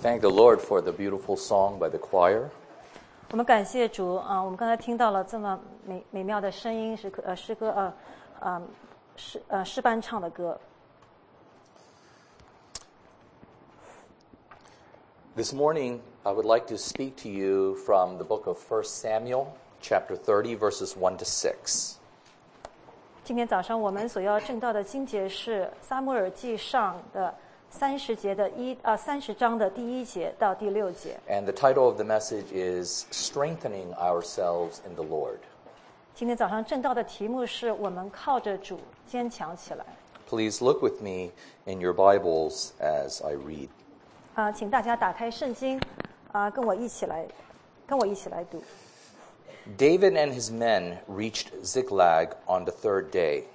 thank the Lord for the beautiful song by the choir. 我们感谢主我们刚才听到了这么美妙的声音，诗班唱的歌。 This morning, I would like to speak to you from the book of 1 Samuel, chapter 30, verses 1 to 6. 今天早上我们所要正道的经节是撒母耳记上的30章的第1节到第6节。 And the title of the message is Strengthening Ourselves in the Lord. 今天早上正道的题目是我们靠着主坚强起来。 Please look with me in your Bibles as I read. 请大家打开圣经跟我一起来读。 David and his men reached Ziklag on the third day.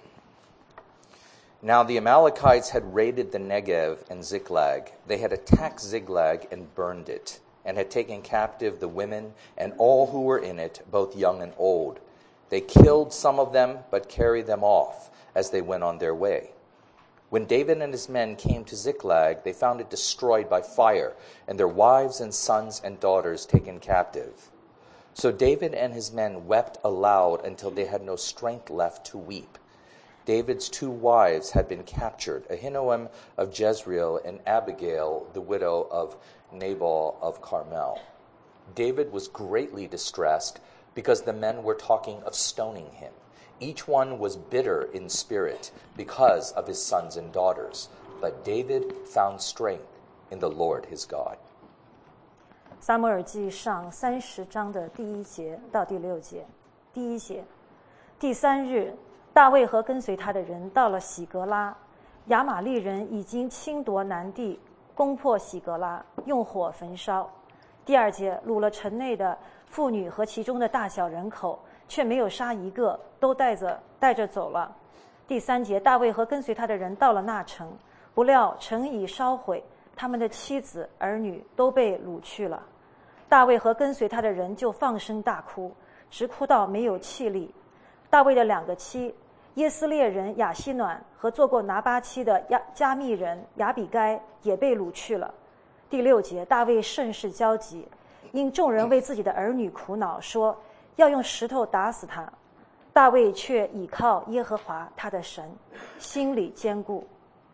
Now the Amalekites had raided the Negev and Ziklag. They had attacked Ziklag and burned it, and had taken captive the women and all who were in it, both young and old. They killed some of them, but carried them off as they went on their way. When David and his men came to Ziklag, they found it destroyed by fire, and their wives and sons and daughters taken captive. So David and his men wept aloud until they had no strength left to weep. David's 2 wives had been captured, Ahinoam of Jezreel and Abigail, the widow of Nabal of Carmel. David was greatly distressed because the men were talking of stoning him. Each one was bitter in spirit because of his sons and daughters. But David found strength in the Lord his God. 撒母耳记上30章的第1节到第6节。第1节，第3日，大卫和跟随他的人到了喜格拉，亚玛利人已经侵夺南地，攻破喜格拉，用火焚烧。第2节，掳了城内的妇女和其中的大小人口，却没有杀一个，都带着走了。第3节，大卫和跟随他的人到了那城，不料城已烧毁，他们的妻子儿女都被掳去了。大卫和跟随他的人就放声大哭，直哭到没有气力。大卫的2个妻，耶斯列人亚希暖和做过拿巴妻的加密人亚比该也被掳去了。第6节，大卫甚是焦急，因众人为自己的儿女苦恼，说要用石头打死他。大卫却倚靠耶和华他的神，心里坚固。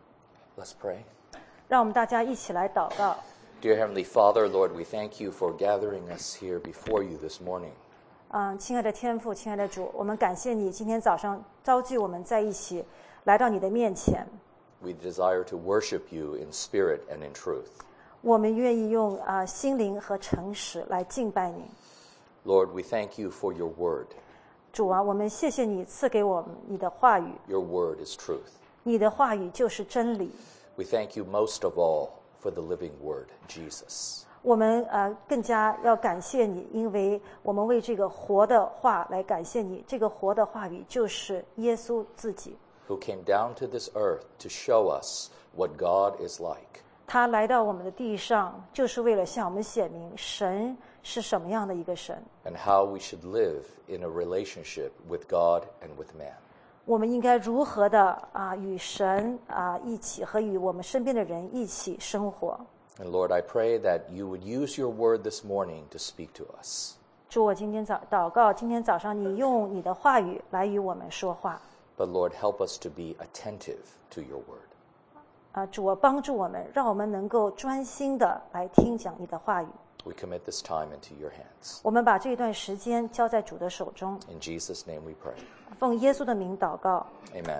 Let's pray. 让我们大家一起来祷告。 Dear Heavenly Father, Lord, we thank you for gathering us here before you this morning. 亲爱的天父，亲爱的主，我们感谢你今天早上召集我们在一起，来到你的面前。 We desire to worship you in spirit and in truth. 我们愿意用心灵和诚实来敬拜你。 Lord, we thank you for your word. 主啊，我们谢谢你赐给我们你的话语。 Your word is truth. 你的话语就是真理。 We thank you most of all for the living word, Jesus. 我们更加要感谢你，因为我们为这个活的话来感谢你。这个活的话语就是耶稣自己。 Who came down to this earth to show us what God is like. 他来到我们的地上，就是为了向我们显明神是什么样的一个神， And how we should live in a relationship with God and with man. 我们应该如何的与神一起和与我们身边的人一起生活。 And Lord, I pray that you would use your word this morning to speak to us. 主，我今天祷告，今天早上你用你的话语来与我们说话。 But Lord, help us to be attentive to your word. 主，帮助我们，让我们能够专心的来听讲你的话语。 We commit this time into your hands. 我们把这段时间交在主的手中。 In Jesus' name we pray. 奉耶稣的名祷告。 Amen.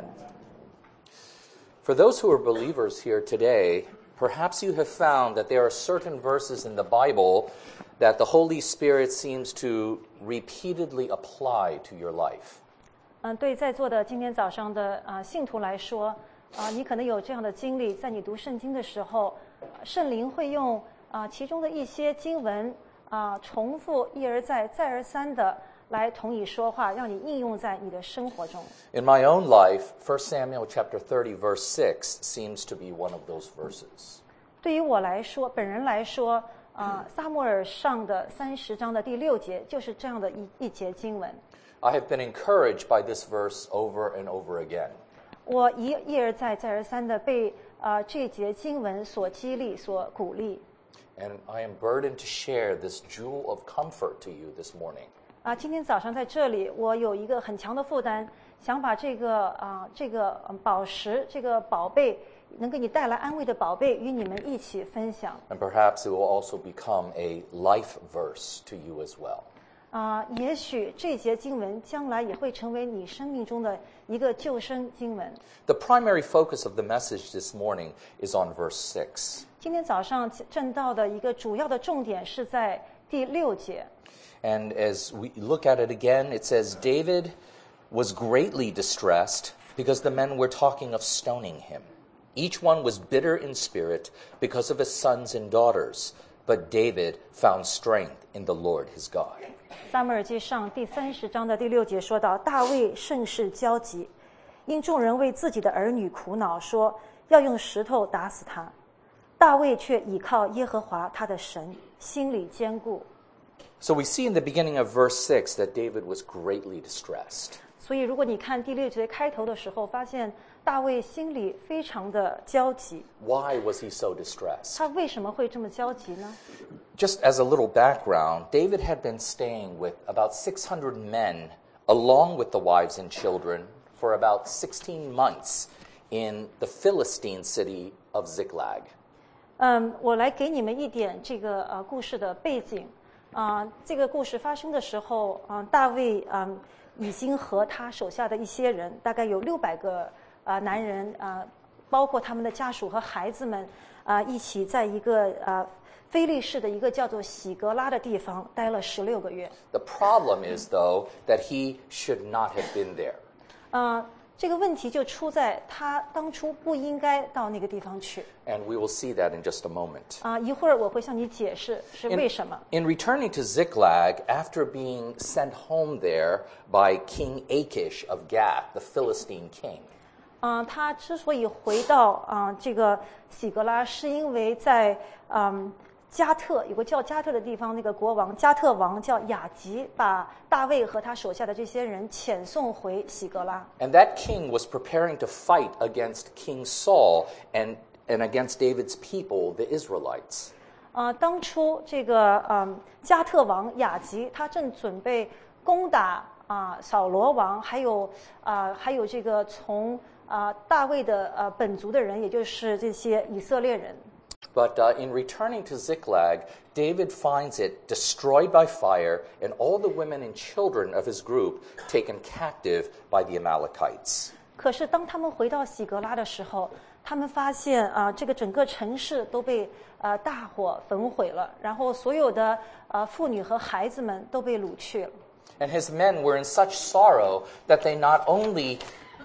For those who are believers here today, perhaps you have found that there are certain verses in the Bible that the Holy Spirit seems to repeatedly apply to your life. 对在座的今天早上的信徒来说，你可能有这样的经历，在你读圣经的时候，圣灵会用其中的一些经文重复一而再再而三的来同你说话，让你应用在你的生活中。 In my own life, 1 Samuel chapter 30 verse 6 seems to be one of those verses. 对于我来说，本人来说，撒母耳上的30章的第6节就是这样的一节经文。 I have been encouraged by this verse over and over again. 我一而再再而三的被这节经文所激励、所鼓励。 And I am burdened to share this jewel of comfort to you this morning. 今天早上在这里，我有一个很强的负担，想把这个宝石，这个宝贝，能给你带来安慰的宝贝，与你们一起分享。 And perhaps it will also become a life verse to you as well. 也许这节经文将来也会成为你生命中的一个救生经文。 The primary focus of the message this morning is on verse 6. 今天早上正道的一个主要的重点是在第6节。 And as we look at it again, it says, David was greatly distressed because the men were talking of stoning him. Each one was bitter in spirit because of his sons and daughters, but David found strength in the Lord his God. 撒母耳记上第30章的第6节说到，大卫甚是焦急，因众人为自己的儿女苦恼，说要用石头打死他。大卫却倚靠耶和华他的神，心里坚固。 So we see in the beginning of verse 6 that David was greatly distressed. 所以如果你看第6节开头的时候，发现大卫心里非常的焦急。 Why was he so distressed? 他为什么会这么焦急呢？ Just as a little background, David had been staying with about 600 men, along with the wives and children, for about 16 months in the Philistine city of Ziklag. 我来给你们一点这个故事的背景。这个故事发生的时候，大卫已经和他手下的一些人，大概有600个男人，包括他们的家属和孩子们，一起在一个非利士的一个叫做喜格拉的地方待了16个月。 The problem is, though, that he should not have been there. 这个问题就出在他当初不应该到那个地方去。 And we will see that in just a moment. 一会儿我会向你解释是为什么。 In returning to Ziklag, after being sent home there by King Achish of Gath, the Philistine king, 他之所以回到这个喜格拉，是因为在加特有个叫加特的地方，那个国王加特王叫雅吉，把大卫和他手下的这些人遣送回喜格拉。 and that king was preparing to fight against King Saul and against David's people, the Israelites. 当初这个加特王雅吉，他正准备攻打扫罗王，还有这个从大卫的本族的人，也就是这些以色列人。 But in returning to Ziklag, David finds it destroyed by fire and all the women and children of his group taken captive by the Amalekites. 可是当他们回到喜格拉的时候，他们发现这个整个城市都被大火焚毁了，然后所有的妇女和孩子们都被掳去了。 And his men were in such sorrow that they not only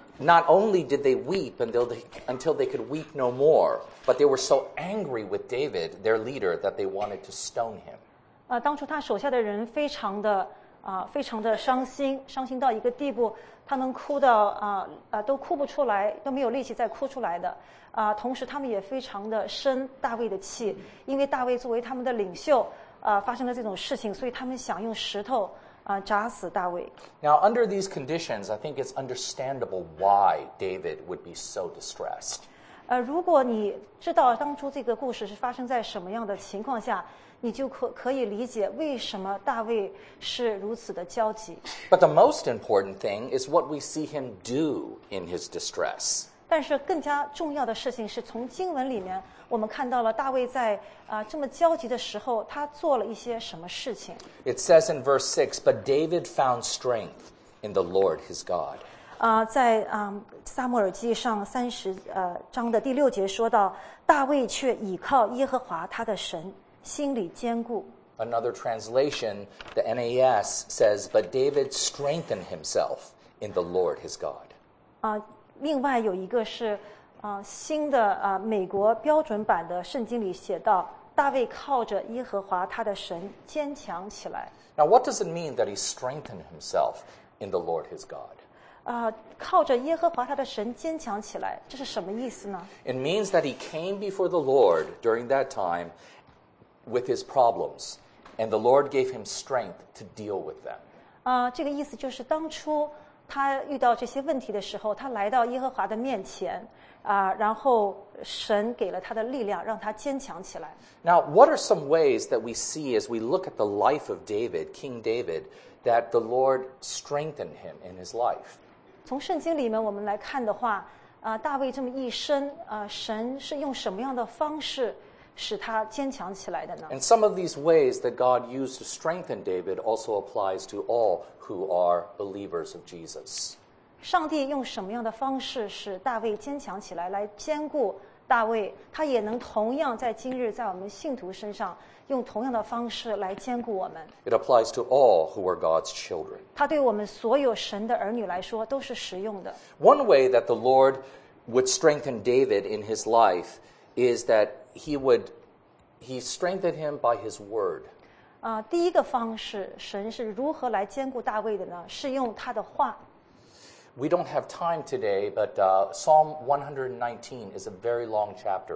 did they weep until they could weep no more, but they were so angry with David, their leader, that they wanted to stone him. 当初他手下的人非常的伤心到一个地步，他们哭到都哭不出来，都没有力气再哭出来的。同时他们也非常的生大卫的气，因为大卫作为他们的领袖，发生了这种事情，所以他们想用石头砸死大卫。 Now, under these conditions, I think it's understandable why David would be so distressed. 如果你知道当初这个故事是发生在什么样的情况下，你就可以理解为什么大卫是如此的焦急。 But the most important thing is what we see him do in his distress. 但是更加重要的事情是从经文里面，我们看到了大卫在这么焦急的时候，他做了一些什么事情。 It says in verse 6, "But David found strength in the Lord his God." 在撒母耳记上30章的第6节说到，大卫却倚靠耶和华他的神，心里坚固。 Another translation, the NAS, says, "But David strengthened himself in the Lord his God." 另外有一个是新的美国标准版的圣经里写到，大卫靠着耶和华他的神坚强起来。 Now, what does it mean that he strengthened himself in the Lord his God? 靠着耶和华他的神坚强起来，这是什么意思呢？ It means that he came before the Lord during that time with his problems, and the Lord gave him strength to deal with them. 这个意思就是当初他遇到这些问题的时候，他来到耶和华的面前， 然后神给了他的力量，让他坚强起来。 Now, what are some ways that we see as we look at the life of David, King David, that the Lord strengthened him in his life? 从圣经里面我们来看的话，大卫这么一生，神是用什么样的方式使他坚强起来的呢？ And some of these ways that God used to strengthen David also applies to all who are believers of Jesus. 上帝用什么样的方式使大卫坚强起来，来兼顾大卫，他也能同样在今日在我们信徒身上用同样的方式来兼顾我们。 It applies to all who are God's children. 他对我们所有神的儿女来说都是实用的。 One way that the Lord would strengthen David in his life is that he strengthened him by his word. 第一个方式，神是如何来兼顾大卫的呢？是用他的话。 We don't have time today, but Psalm 119 is a very long chapter,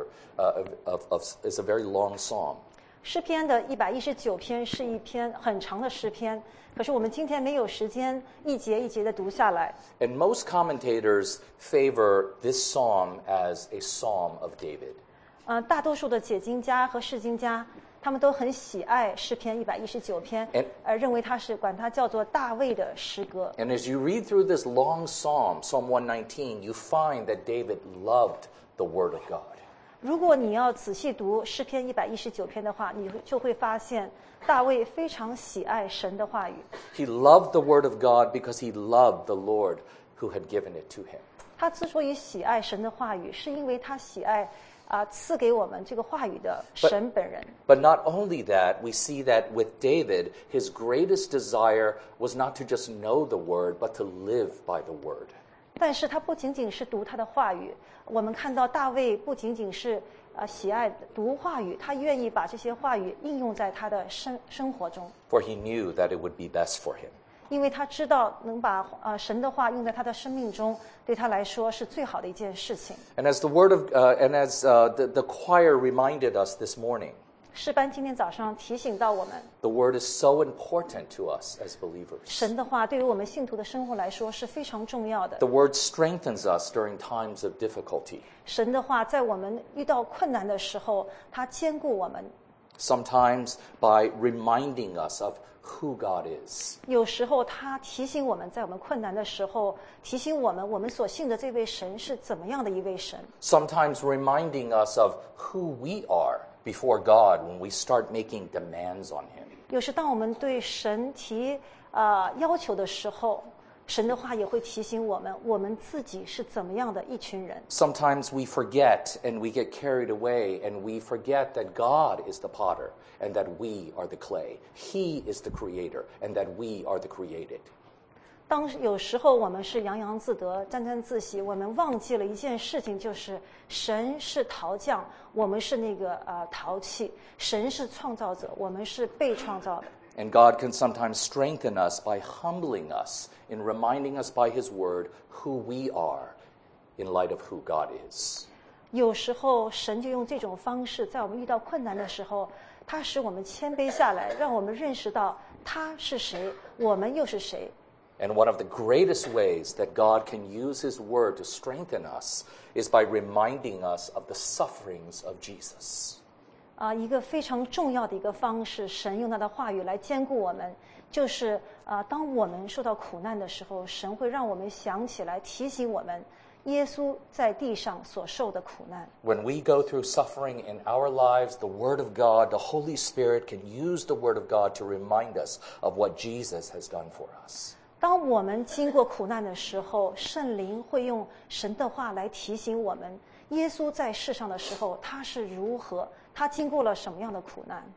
is a very long psalm. 诗篇的119篇是一篇很长的诗篇，可是我们今天没有时间一节一节的读下来。 And most commentators favor this psalm as a psalm of David. 大多数的解经家和释经家，他们都很喜爱诗篇119篇，认为管它叫做大卫的诗歌。 And as you read through this long psalm, Psalm 119, you find that David loved the word of God. 如果你要仔细读诗篇119篇的话，你就会发现大卫非常喜爱神的话语。 He loved the word of God because he loved the Lord who had given it to him. 他之所以喜爱神的话语，是因为他喜爱赐给我们这个话语的神本人。 But not only that, we see that with David, his greatest desire was not to just know the word, but to live by the word. 但是他不仅仅是读他的话语，我们看到大卫不仅仅是喜爱读话语，他愿意把这些话语应用在他的生活中。 For he knew that it would be best for him. 因为他知道能把神的话用在他的生命中，对他来说是最好的一件事情。 And as the word of, and as the choir reminded us this morning, 诗班今天早上提醒到我们， the word is so important to us as believers. 神的话对于我们信徒的生活来说是非常重要的。 The word strengthens us during times of difficulty. 神的话在我们遇到困难的时候，它兼顾我们。 Sometimes by reminding us of who God is. 有时候他提醒我们，在我们困难的时候，提醒我们，我们所信的这位神是怎么样的一位神。 Sometimes reminding us of who we are before God when we start making demands on him. 有时当我们对神提要求的时候，神的话也会提醒我们，我们自己是怎么样的一群人。 Sometimes we forget and we get carried away and we forget that God is the potter and that we are the clay. He is the creator and that we are the created. 当有时候我们是洋洋自得、沾沾自喜，我们忘记了一件事情，就是神是陶匠，我们是那个陶器；神是创造者，我们是被创造的。 And God can sometimes strengthen us by humbling us in reminding us by his word who we are in light of who God is. 有时候神就用这种方式，在我们遇到困难的时候，他使我们谦卑下来，让我们认识到他是谁，我们又是谁。 And one of the greatest ways that God can use his word to strengthen us is by reminding us of the sufferings of Jesus. 一个非常重要的一个方式，神用他的话语来兼顾我们，就是当我们受到苦难的时候，神会让我们想起来，提醒我们耶稣在地上所受的苦难。 When we go through suffering in our lives, the word of God, the Holy Spirit can use the word of God to remind us of what Jesus has done for us. 当我们经过苦难的时候，圣灵会用神的话来提醒我们，耶稣在世上的时候他是如何，他经过了什么样的苦难。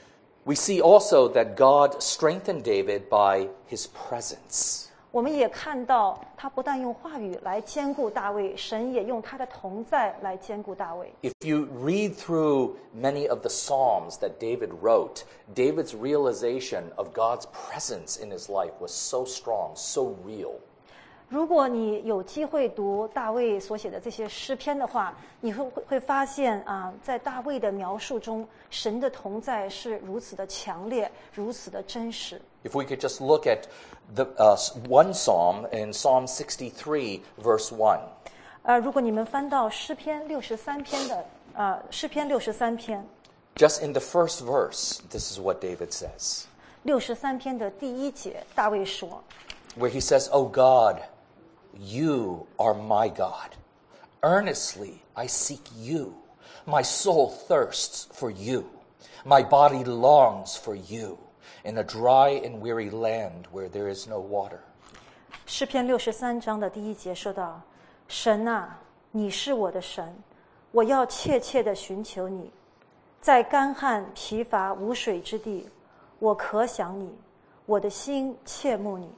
We see also that God strengthened David by his presence. 我们也看到，他不但用话语来兼顾大卫，神也用他的同在来兼顾大卫。 If you read through many of the Psalms that David wrote, David's realization of God's presence in his life was so strong, so real. 如果你有机会读大卫所写的这些诗篇的话，你会发现在大卫的描述中，神的同在是如此的强烈，如此的真实。 If we could just look at the one psalm in Psalm 63, verse 1. 如果你们翻到诗篇63篇的诗篇63篇 just in the first verse, this is what David says, 63篇的第1节，大卫说 where he says, "O God, you are my God. Earnestly I seek you. My soul thirsts for you. My body longs for you in a dry and weary land where there is no water." 诗篇63章的第1节说到：神啊，你是我的神，我要切切地寻求你。在干旱疲乏无水之地，我可想你，我的心切慕你。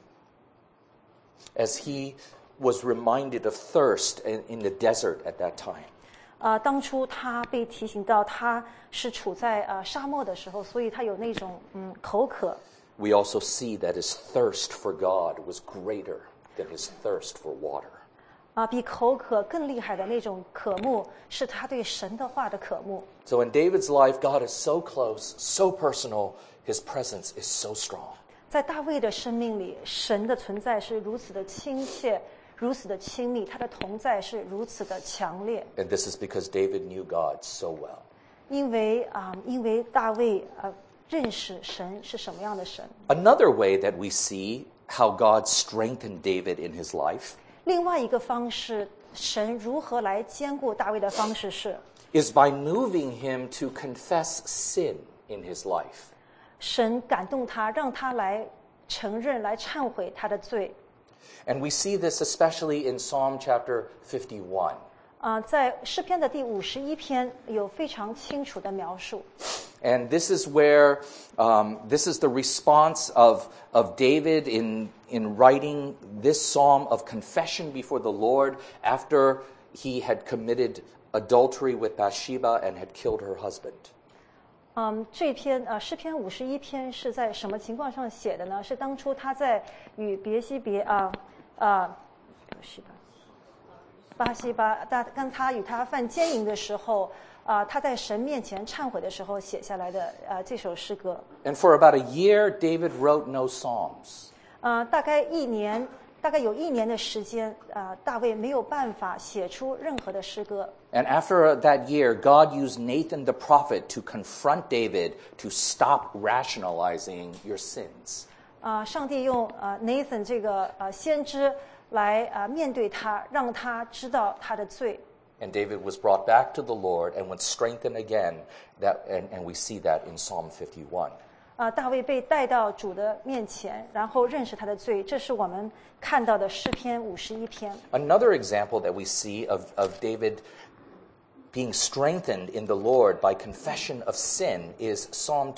As he was reminded of thirst in the desert at that time. 当初他被提醒到他是处在沙漠的时候，所以他有那种口渴。 We also see that his thirst for God was greater than his thirst for water. 比口渴更厉害的那种渴慕，是他对神的话的渴慕。 So in David's life, God is so close, so personal, his presence is so strong. 在大卫的生命里，神的存在是如此的亲切，如此的亲密，他的同在是如此的强烈。 And this is because David knew God so well. 因为大卫认识神是什么样的神。 Another way that we see how God strengthened David in his life 另外一个方式，神如何来兼顾大卫的方式是， is by moving him to confess sin in his life. 神感动他，让他来承认、来忏悔他的罪。 And we see this especially in Psalm chapter 51. 在诗篇的第51篇有非常清楚的描述。 And this is where, this is the response of David in writing this psalm of confession before the Lord after he had committed adultery with Bathsheba and had killed her husband. 这篇诗篇51篇是在什么情况上写的呢？是当初他在与巴西巴跟他与他犯奸淫的时候，他在神面前忏悔的时候写下来的这首诗歌。 And for about a year, David wrote no psalms. 大概有1年的时间，大卫没有办法写出任何的诗歌。 And after that year, God used Nathan the prophet to confront David to stop rationalizing your sins. 上帝用Nathan 这个先知来面对他，让他知道他的罪。 And David was brought back to the Lord and was strengthened again. And we see that in Psalm 51. 大卫被带到主的面前，然后认识他的罪，这是我们看到的诗篇51篇。 Another example that we see of David being strengthened in the Lord by confession of sin is Psalm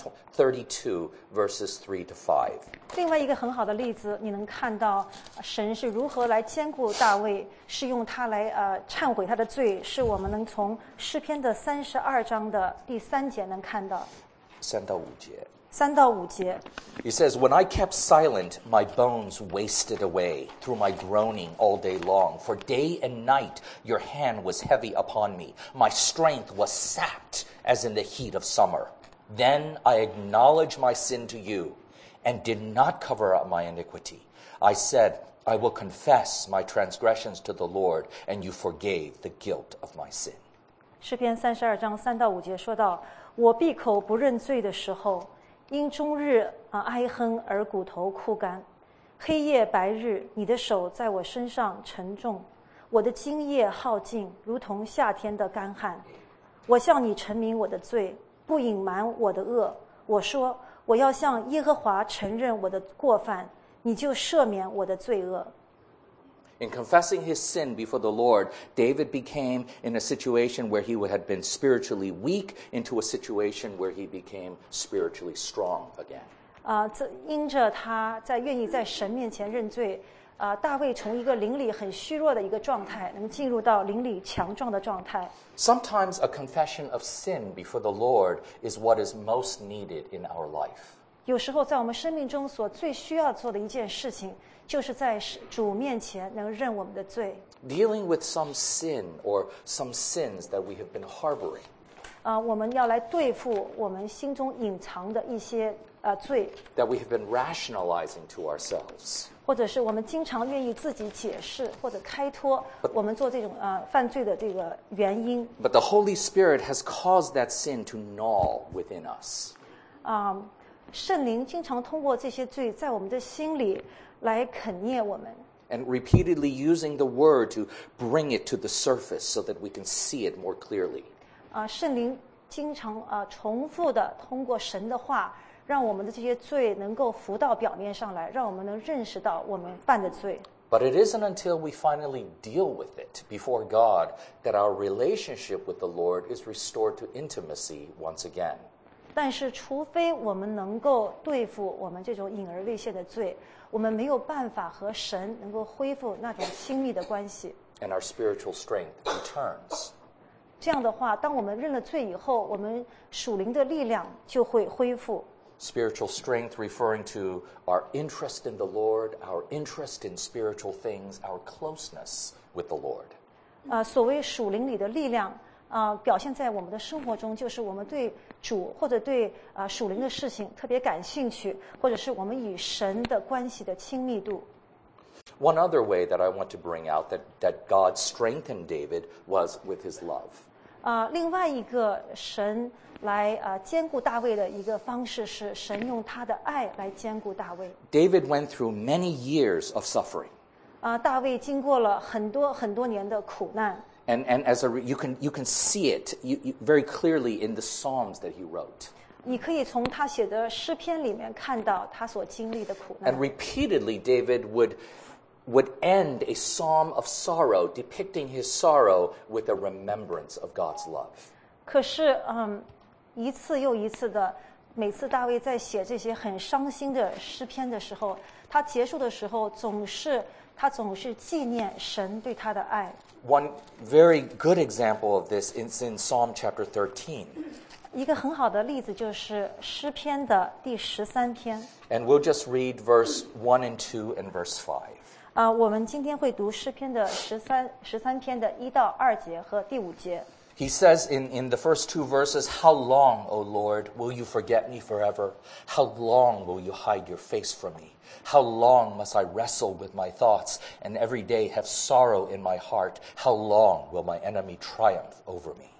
32, verses 3 to 5. 另外一个很好的例子，你能看到神是如何来兼顾大卫，是用他来忏悔他的罪，是我们能从诗篇的32章的第3节能看到。 3到5节。 3到5节。 He says, "When I kept silent, my bones wasted away through my groaning all day long. For day and night your hand was heavy upon me. My strength was sapped as in the heat of summer. Then I acknowledged my sin to you and did not cover up my iniquity. I said, I will confess my transgressions to the Lord, and you forgave the guilt of my sin." 诗篇32章3到5节说到：我闭口不认罪的时候，因终日哀哼而骨头枯干，黑夜白日，你的手在我身上沉重，我的精液耗尽，如同夏天的干旱。我向你陈明我的罪，不隐瞒我的恶。我说，我要向耶和华承认我的过犯，你就赦免我的罪恶。 In confessing his sin before the Lord, David became in a situation where he had been spiritually weak into a situation where he became spiritually strong again. 因着他愿意在神面前认罪，大卫从一个灵里很虚弱的一个状态，能进入到灵里强壮的状态。 Sometimes a confession of sin before the Lord is what is most needed in our life. 有时候在我们生命中所最需要做的一件事情，就是在主面前能认我们的罪。 Dealing with some sin or some sins that we have been harboring. 我们要来对付我们心中隐藏的一些罪， that we have been rationalizing to ourselves. 或者是我们经常愿意自己解释或者开脱我们做这种犯罪的这个原因。 But the Holy Spirit has caused that sin to gnaw within us. 圣灵经常通过这些罪在我们的心里来啃啮我们。 And repeatedly using the word to bring it to the surface so that we can see it more clearly. 圣灵经常重复的通过神的话，让我们的这些罪能够浮到表面上来，让我们能认识到我们犯的罪。 But it isn't until we finally deal with it before God that our relationship with the Lord is restored to intimacy once again. 但是，除非我们能够对付我们这种隐而未现的罪，我们没有办法和神能够恢复那种亲密的关系。 And our spiritual strength returns. 这样的话，当我们认了罪以后，我们属灵的力量就会恢复。 Spiritual strength referring to our interest in the Lord, our interest in spiritual things, our closeness with the Lord. 所谓属灵里的力量，表现在我们的生活中，就是我们对主或者对属灵的事情特别感兴趣，或者是我们与神的关系的亲密度。 One other way that I want to bring out that God strengthened David was with his love. 另外一个神来兼顾大卫的一个方式是，神用他的爱来兼顾大卫。 David went through many years of suffering. 大卫经过了很多年的苦难。 And as you can see it very clearly in the Psalms that he wrote. 你可以从他写的诗篇里面看到他所经历的苦难。 And repeatedly David would end a psalm of sorrow, depicting his sorrow with a remembrance of God's love. 可是，一次又一次的，每次大卫在写这些很伤心的诗篇的时候，他结束的时候总是纪念神对他的爱。 One very good example of this is in Psalm chapter 13. 一个很好的例子就是诗篇的第13篇。 And we'll just read verse 1 and 2 and verse 5. 我们今天会读诗篇的13篇的1到2节和第5节。 He says in the first two verses, How long, O Lord, will you forget me forever? How long will you hide your face from me? How long must I wrestle with my thoughts and every day have sorrow in my heart? How long will my enemy triumph over me?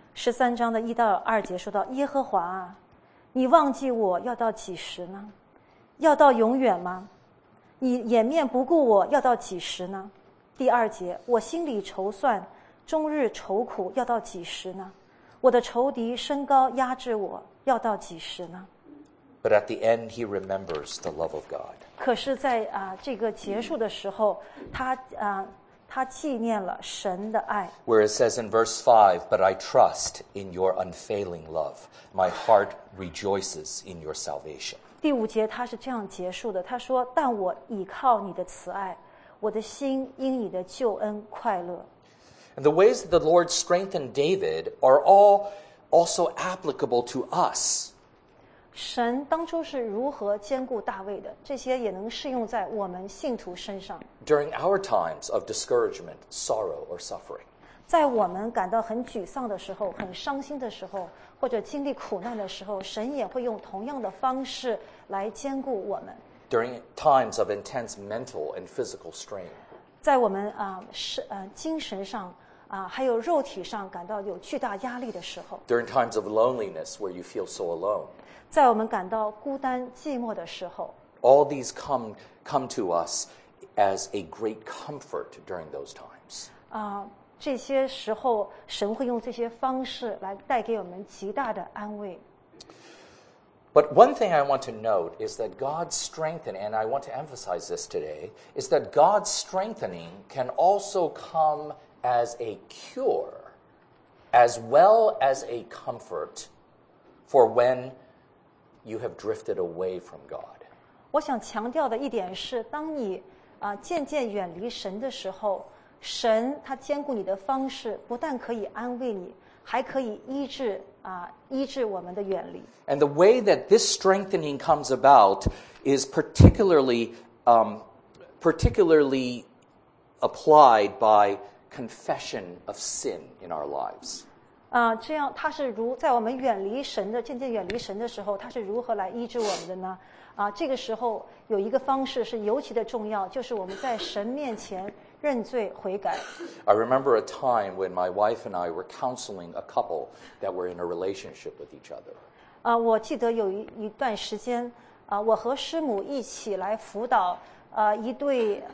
13章的1到2节说到：耶和华啊，你忘记我要到几时呢？要到永远吗？你掩面不顾我要到几时呢？第2节，我心里筹算，终日愁苦，要到几时呢？我的仇敌升高压制我，要到几时呢？ But at the end, he remembers the love of God. 可是在这个结束的时候，他纪念了神的爱。 Where it says in verse 5, But I trust in your unfailing love. My heart rejoices in your salvation. 第5节他是这样结束的，他说：但我倚靠你的慈爱，我的心因你的救恩快乐。 And the ways that the Lord strengthened David are all also applicable to us. 神当初是如何兼顾大卫的，这些也能适用在我们信徒身上。 During our times of discouragement, sorrow, or suffering. 在我们感到很沮丧的时候、很伤心的时候，或者经历苦难的时候，神也会用同样的方式来兼顾我们。 During times of intense mental and physical strain. 在我们精神上还有肉体上感到有巨大压力的时候， During times of loneliness where you feel so alone. 在我们感到孤单寂寞的时候， All these come to us as a great comfort during those times. 这些时候神会用这些方式来带给我们极大的安慰。 But one thing I want to note is that God's strengthening, and I want to emphasize this today, is that God's strengthening can also come as a cure, as well as a comfort for when you have drifted away from God. 我想强调的一点是，当你渐渐远离神的时候，神他兼顾你的方式不但可以安慰你，还可以医治我们的远离。 And the way that this strengthening comes about is particularly applied by confession of sin in our lives. 这样他是在我们远离神的渐渐远离神的时候，他是如何来医治我们的呢？这个时候有一个方式是尤其的重要，就是我们在神面前认罪悔改。 I remember a time when my wife and I were counseling a couple that were in a relationship with each other. 我记得有一段时间，我和师母一起来辅导一对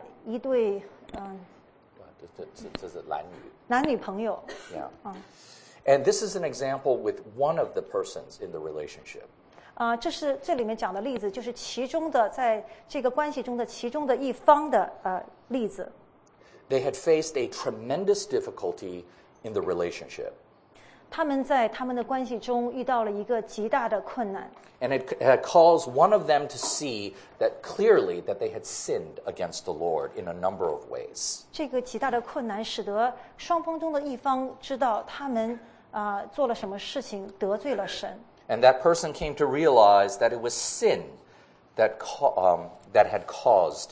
这是男女。 男女朋友。 Yeah. And this is an example with one of the persons in the relationship. 这里面讲的例子，就是其中的在这个关系中的其中的一方的例子。 They had faced a tremendous difficulty in the relationship. 他们在他们的关系中遇到了一个极大的困难。 And it had caused one of them to see that clearly that they had sinned against the Lord in a number of ways. 这个极大的困难使得双方中的一方知道他们做了什么事情得罪了神。 And that person came to realize that it was sin that had caused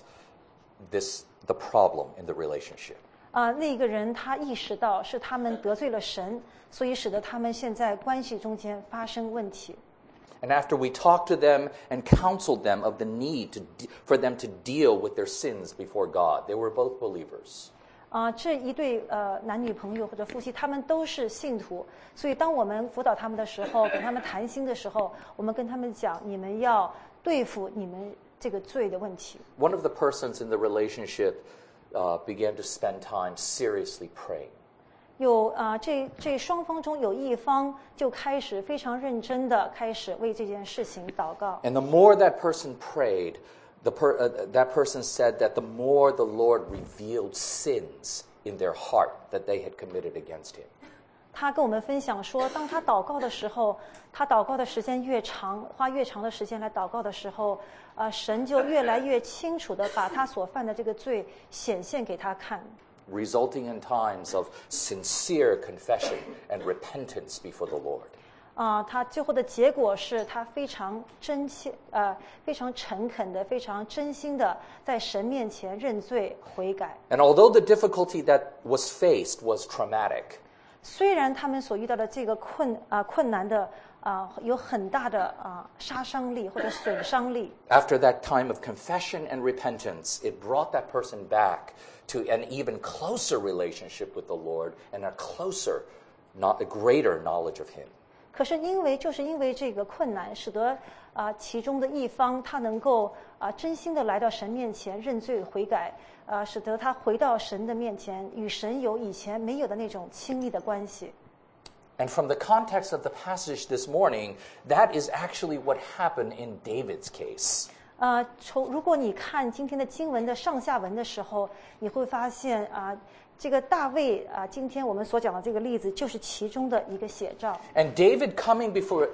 the problem in the relationship. 那个人他意识到是他们得罪了神，所以使得他们现在关系中间发生问题。 And after we talked to them and counseled them of the need for them to deal with their sins before God, they were both believers. 这一对男女朋友或者夫妻，他们都是信徒，所以当我们辅导他们的时候，跟他们谈心的时候，我们跟他们讲，你们要对付你们这个罪的问题。 One of the persons in the relationship began to spend time seriously praying. 这双方中有一方就开始非常认真的开始为这件事情祷告。 And the more that person prayed, that person said that the more the Lord revealed sins in their heart that they had committed against him. 他跟我们分享说，当他祷告的时候，他祷告的时间越长，花越长的时间来祷告的时候，神就越来越清楚的把他所犯的这个罪显现给他看。 Resulting in times of sincere confession and repentance before the Lord. 他最后的结果是他非常真切，非常诚恳的，非常真心的在神面前认罪悔改。 And although the difficulty that was faced was traumatic, 虽然他们所遇到的这个困难的有很大的杀伤力或者损伤力。 after that time of confession and repentance, it brought that person back to an even closer relationship with the Lord and a greater knowledge of Him. 可是就是因为这个困难，使得其中的一方他能够真心的来到神面前认罪悔改，使得他回到神的面前，与神有以前没有的那种亲密的关系。 And from the context of the passage this morning, that is actually what happened in David's case. 如果你看今天的经文的上下文的时候，你会发现这个大卫今天我们所讲的这个例子就是其中的一个写照。 And David coming before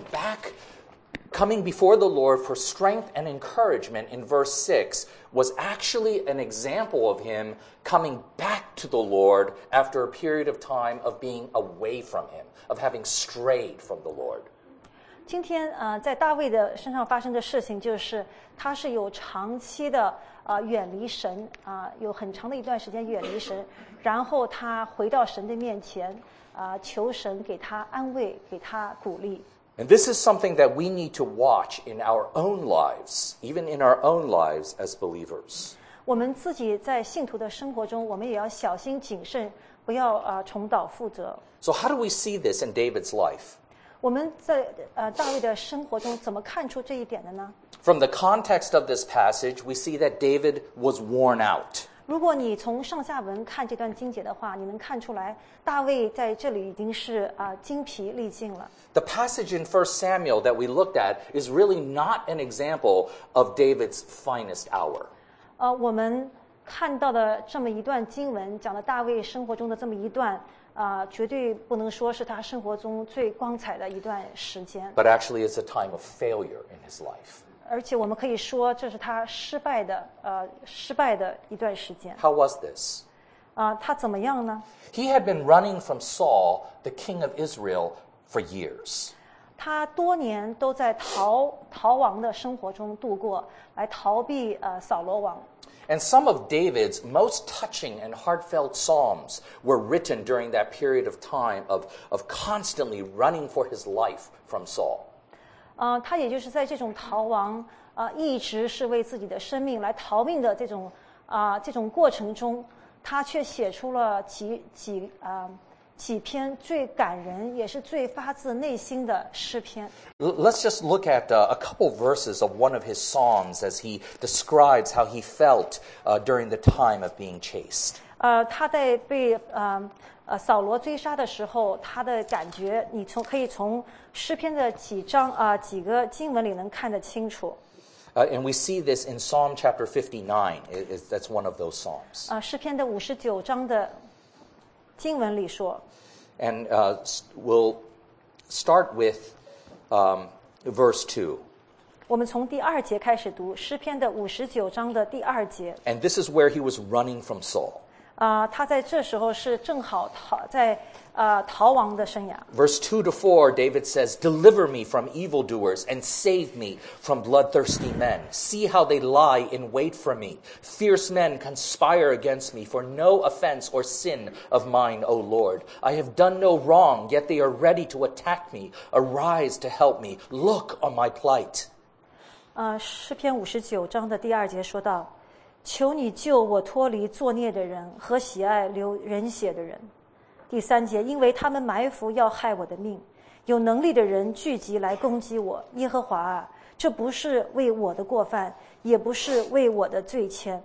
the Lord for strength and encouragement in verse 6 was actually an example of him coming back to the Lord after a period of time of being away from him, of having strayed from the Lord. 今天在大卫的身上发生的事情，就是他是有长期的远离神有很长的一段时间远离神，然后他回到神的面前求神给他安慰，给他鼓励。 And this is something that we need to watch in our own lives, even in our own lives as believers. 我们自己在信徒的生活中，我们也要小心谨慎，不要重蹈覆辙。 So how do we see this in David's life? 我们在大卫的生活中怎么看出这一点的呢？ From the context of this passage, we see that David was worn out. 如果你从上下文看这段经节的话，你能看出来，大卫在这里已经是精疲力尽了。 The passage in 1 Samuel that we looked at is really not an example of David's finest hour. 我们看到的这么一段经文，讲了大卫生活中的这么一段，绝对不能说是他生活中最光彩的一段时间。 But actually, it's a time of failure in his life. 而且我们可以说，这是他失败的一段时间。 How was this? 他怎么样呢？ He had been running from Saul, the king of Israel, for years. 他多年都在逃亡的生活中度过，来逃避扫罗王。 And some of David's most touching and heartfelt psalms were written during that period of time of constantly running for his life from Saul. 他也就是在这种逃亡一直是为自己的生命来逃命的这种过程中，他却写出了几篇最感人也是最发自内心的诗篇。 Let's just look at a couple verses of one of his psalms as he describes how he felt during the time of being chased. 他在被扫罗追杀的时候，他的感觉，你可以从诗篇的几个经文里能看得清楚。 And we see this in Psalm chapter 59. That's one of those psalms. 诗篇的59章的经文里说。 And we'll start with verse 2. 我们从第2节开始读诗篇的59章的第2节。 And this is where he was running from Saul. 他在这时候是正好逃亡的生涯。 Verse 2 to 4, David says, "Deliver me from evildoers and save me from bloodthirsty men. See how they lie in wait for me. Fierce men conspire against me for no offense or sin of mine, O Lord. I have done no wrong, yet they are ready to attack me. Arise to help me. Look on my plight." 诗篇59章的第2节说到，求你救我脱离作孽的人和喜爱流人血的人。第3节，因为他们埋伏要害我的命，有能力的人聚集来攻击我。耶和华啊，这不是为我的过犯，也不是为我的罪愆。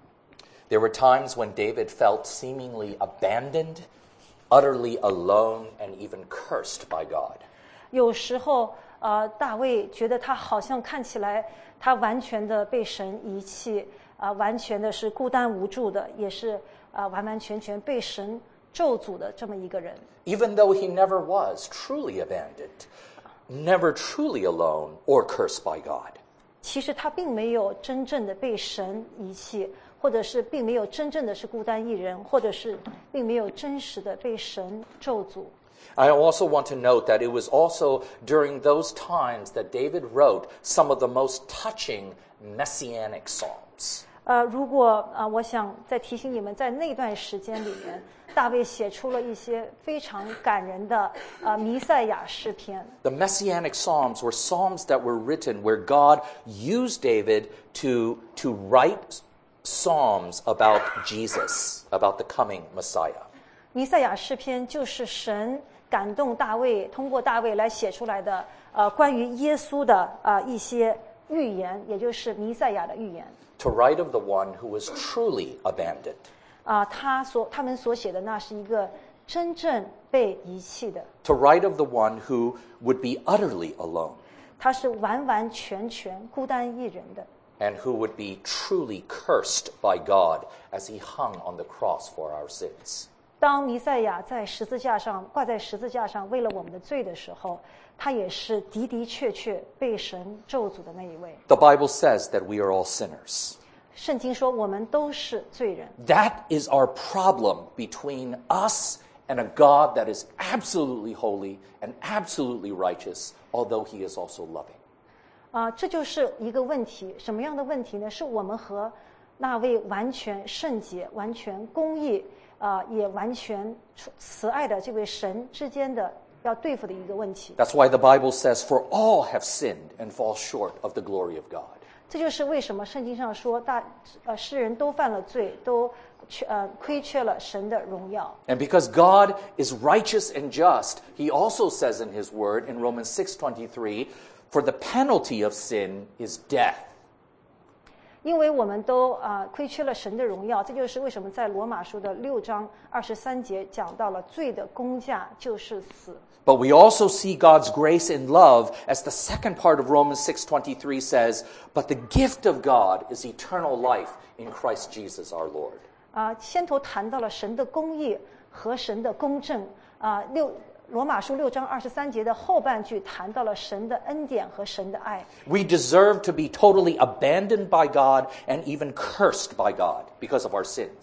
There were times when David felt seemingly abandoned, utterly alone, and even cursed by God. 有时候大卫觉得他好像看起来他完全的被神遗弃，完全的是孤单无助的，也是完完全全被神咒诅的这么一个人。 Even though he never was truly abandoned, never truly alone or cursed by God. 其实他并没有真正的被神遗弃，或者是并没有真正的是孤单一人，或者是并没有真实的被神咒诅。 I also want to note that it was also during those times that David wrote some of the most touching messianic psalms. 如果我想再提醒你们，在那段时间里面，大卫写出了一些非常感人的弥赛亚诗篇。 The messianic psalms were psalms that were written where God used David to write psalms about Jesus, about the coming Messiah. 弥赛亚诗篇就是神感动大卫，通过大卫来写出来的关于耶稣的一些预言，也就是弥赛亚的预言。 To write of the one who was truly abandoned. 他们所写的那是一个真正被遗弃的。 To write of the one who would be utterly alone. 他是完完全全孤单一人的。 And who would be truly cursed by God as he hung on the cross for our sins. 当弥赛亚在十字架上挂在十字架上为了我们的罪的时候，他也是的的确确被神咒诅的那一位。 The Bible says that we are all sinners. 圣经说我们都是罪人。 That is our problem between us and a God that is absolutely holy and absolutely righteous, although he is also loving. 这就是一个问题，什么样的问题呢？是我们和那位完全圣洁、完全公义也完全慈爱的这位神之间的要对付的一个问题。 That's why the Bible says, "For all have sinned and fall short of the glory of God." 这就是为什么圣经上说世人都犯了罪，都亏缺了神的荣耀。 And because God is righteous and just, he also says in his word in Romans 6:23, "For the penalty of sin is death." 因为我们都亏缺了神的荣耀，这就是为什么在罗马书的6章23节讲到了罪的工价就是死。 But we also see God's grace and love as the second part of Romans 6:23 says, "But the gift of God is eternal life in Christ Jesus our Lord." 先头谈到了神的公义和神的公正罗马书6章23节的后半句谈到了神的恩典和神的爱。 We deserve to be totally abandoned by God and even cursed by God because of our sins.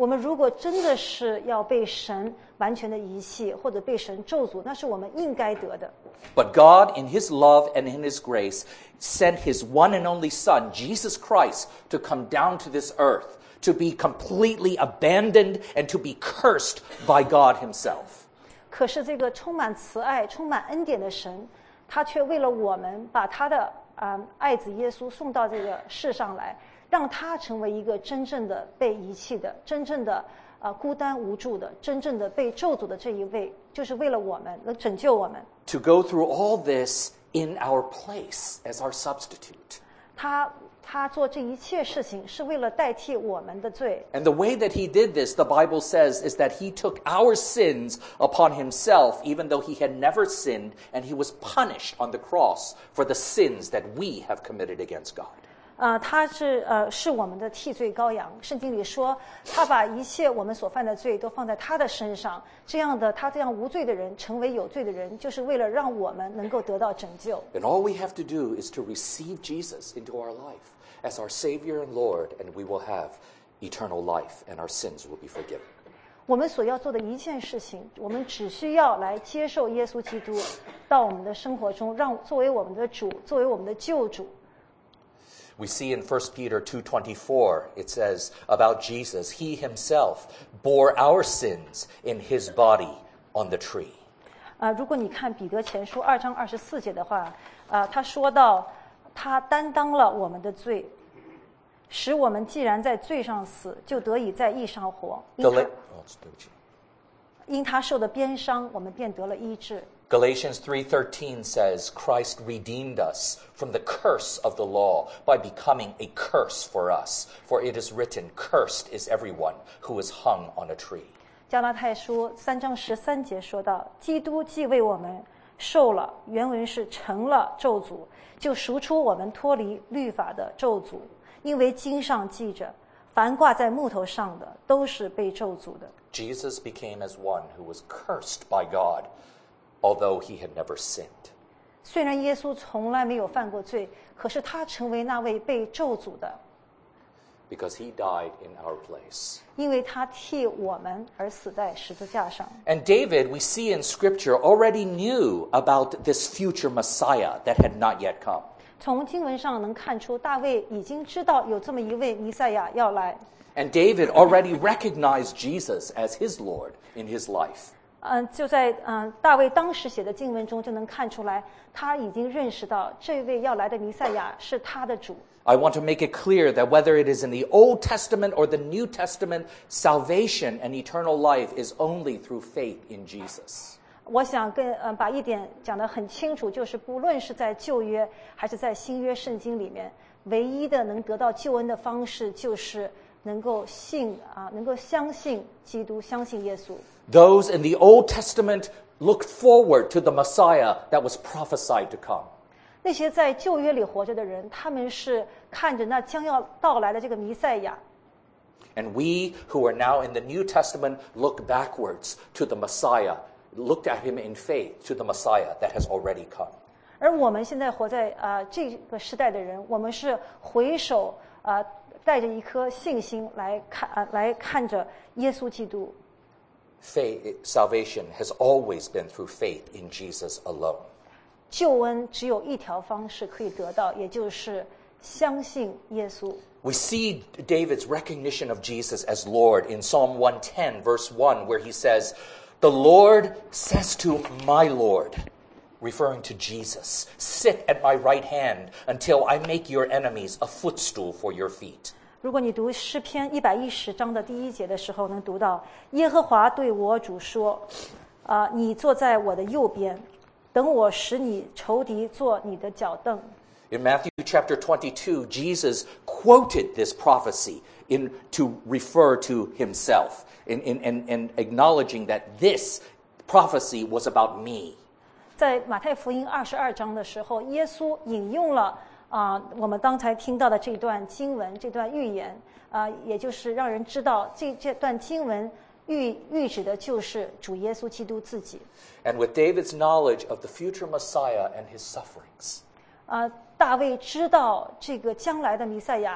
我们如果真的是要被神完全的遗弃，或者被神咒诅，那是我们应该得的。 But God, in His love and in His grace, sent His one and only Son, Jesus Christ, to come down to this earth, to be completely abandoned and to be cursed by God Himself. 可是这个充满慈爱、充满恩典的神，他却为了我们，把他的爱子耶稣送到这个世上来，让他成为一个真正的被遗弃的、真正的孤单无助的、真正的被咒诅的这一位，就是为了我们，能拯救我们。 To go through all this in our place as our substitute. 他做这一切事情是为了代替我们的罪。 And the way that He did this, the Bible says, is that He took our sins upon Himself, even though He had never sinned, and He was punished on the cross for the sins that we have committed against God. 他是我们的替罪羔羊。圣经里说，他把一切我们所犯的罪都放在他的身上，这样的他这样无罪的人成为有罪的人，就是为了让我们能够得到拯救。 And all we have to do is to receive Jesus into our life as our Savior and Lord, and we will have eternal life, and our sins will be forgiven. 我们所要做的一件事情，我们只需要来接受耶稣基督到我们的生活中，作为我们的主，作为我们的救主。 We see in 1 Peter 2:24, it says about Jesus, He Himself bore our sins in His body on the tree. 如果你看彼得前书2章24节的话，他说到他担当了我们的罪，使我们既然在罪上死，就得以在义上活。因他受的鞭伤，我们便得了医治。 Galatians 3:13 says, Christ redeemed us from the curse of the law by becoming a curse for us. For it is written, Cursed is everyone who is hung on a tree. 加拉太书3章13节说到，基督既为我们受了，原文是成了咒诅，就赎出我们脱离律法的咒诅。因为经上记着，凡挂在木头上的，都是被咒诅的。 Jesus became as one who was cursed by God, although he had never sinned. 虽然耶稣从来没有犯过罪，可是他成为那位被咒诅的， Because he died in our place. 因为他替我们而死在十字架上。 And David, we see in Scripture, already knew about this future Messiah that had not yet come. 从经文上能看出，大卫已经知道有这么一位弥赛亚要来。 And David already recognized Jesus as his Lord in his life. 就在大卫当时写的经文中就能看出来，他已经认识到这位要来的弥赛亚是他的主。 I want to make it clear that whether it is in the Old Testament or the New Testament, salvation and eternal life is only through faith in Jesus. 我想把一点讲得很清楚，就是不论是在旧约还是在新约圣经里面，唯一的能得到救恩的方式就是能够相信基督，相信耶稣。 Those in the Old Testament looked forward to the Messiah that was prophesied to come. 那些在旧约里活着的人，他们是看着那将要到来的这个弥赛亚。 And we who are now in the New Testament look backwards to the Messiah, looked at him in faith to the Messiah that has already come. 而我们现在活在这个时代的人，我们是回首带着一颗信心来看着耶稣基督。 Salvation has always been through faith in Jesus alone. 救恩只有一条方式可以得到，也就是相信耶稣。 We see David's recognition of Jesus as Lord in Psalm 110, verse 1, where he says, The Lord says to my Lord, referring to Jesus, Sit at my right hand until I make your enemies a footstool for your feet. 如果你读诗篇110章的第1节的时候，能读到耶和华对我主说：“你坐在我的右边，等我使你仇敌做你的脚凳。” In Matthew chapter 22, Jesus quoted this prophecy to refer to himself, in acknowledging that this prophecy was about me. 在马太福音22章的时候，耶稣引用了我们刚才听到的这段经文，这段预言，也就是让人知道这段经文预指的就是主耶稣基督自己。 And with David's knowledge of the future Messiah and his sufferings, 大卫知道这个将来的弥赛亚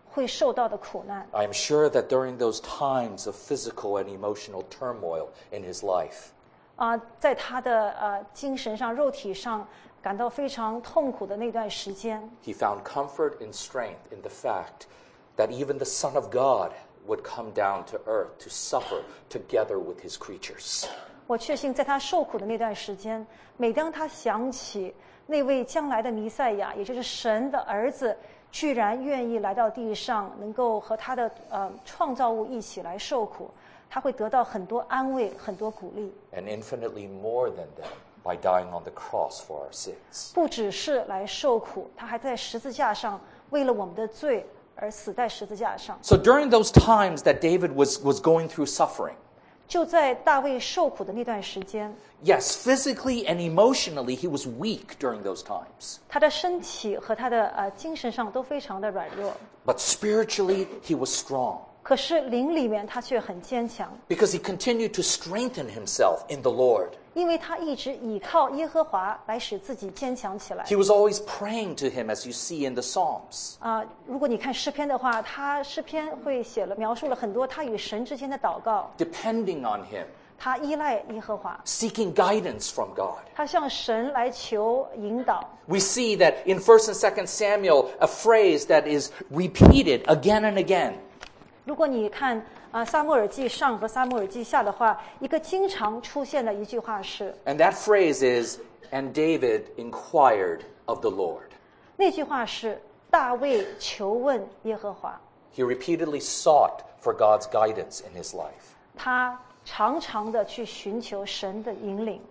会受到的苦难。 I am sure that during those times of physical and emotional turmoil in his life, 在他的精神上、肉体上感到非常痛苦的那段时间， he found comfort and strength in the fact that even the Son of God would come down to earth to suffer together with his creatures. 我确信在他受苦的那段时间，每当他想起那位将来的弥赛亚，也就是神的儿子，居然愿意来到地上，能够和他的创造物一起来受苦，他会得到很多安慰，很多鼓励。 And infinitely more than that by dying on the cross for our sins. 不只是来受苦，他还在十字架上为了我们的罪而死在十字架上。 So during those times that David was going through suffering, 就在大卫受苦的那段时间， yes, physically and emotionally he was weak during those times. 他的身体和他的精神上都非常的软弱， But spiritually he was strong 可是灵里面他却很坚强， because he continued to strengthen himself in the Lord. 因为他一直倚靠耶和华来使自己坚强起来。 He was always praying to him, as you see in the Psalms. 如果你看诗篇的话，他诗篇会描述了很多他与神之间的祷告， Depending on him, 他依赖耶和华， seeking guidance from God. 他向神来求引导。 We see that in 1st and 2nd Samuel, a phrase that is repeated again and again. 如果你看撒母耳记上和撒母耳记下的话，一个经常出现的一句话是， And that phrase is, and David inquired of the Lord. 那句话是大卫求问耶和华， He repeatedly sought for God's guidance in his life. 他常常的去寻求神的引领。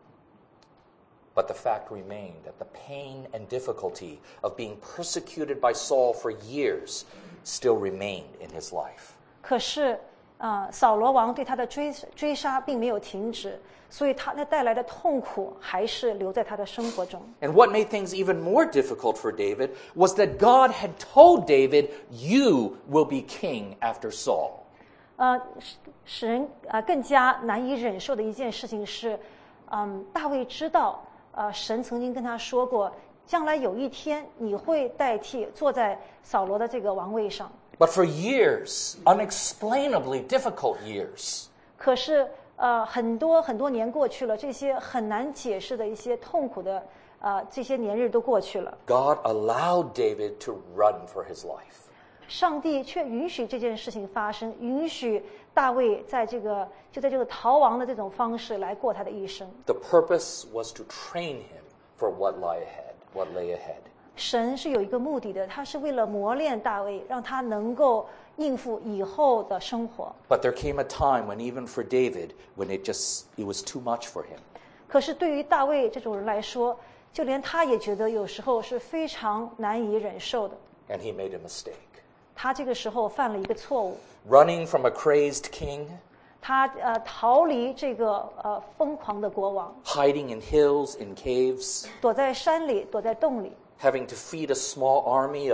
But the fact remained that the pain and difficulty of being persecuted by Saul for years still remained in his life. 可是扫罗王对他的追杀并没有停止，所以他那带来的痛苦还是留在他的生活中。 And what made things even more difficult for David was that God had told David, "You will be king after Saul." 使人更加难以忍受的一件事情是，大卫知道，神曾经跟他说过，将来有一天你会代替坐在扫罗的这个王位上。 But for years, unexplainably difficult years, 可是很多年过去了，这些很难解释的一些痛苦的这些年日都过去了， God allowed David to run for his life. 上帝却允许这件事情发生，允许大卫在这个逃亡的这种方式来过他的一生。 The purpose was to train him for what lay ahead. 神是有一个目的的，他是为了磨练大卫，让他能够应付以后的生活。 But there came a time when even for David, when it was too much for him. 可是对于大卫这种人来说，就连他也觉得有时候是非常难以忍受的。 And he made a mistake. 他这个时候犯了一个错误， Running from a crazed king, 他逃离这个疯狂的国王， hiding in hills, in caves, 躲在山里，躲在洞里， having to feed a small army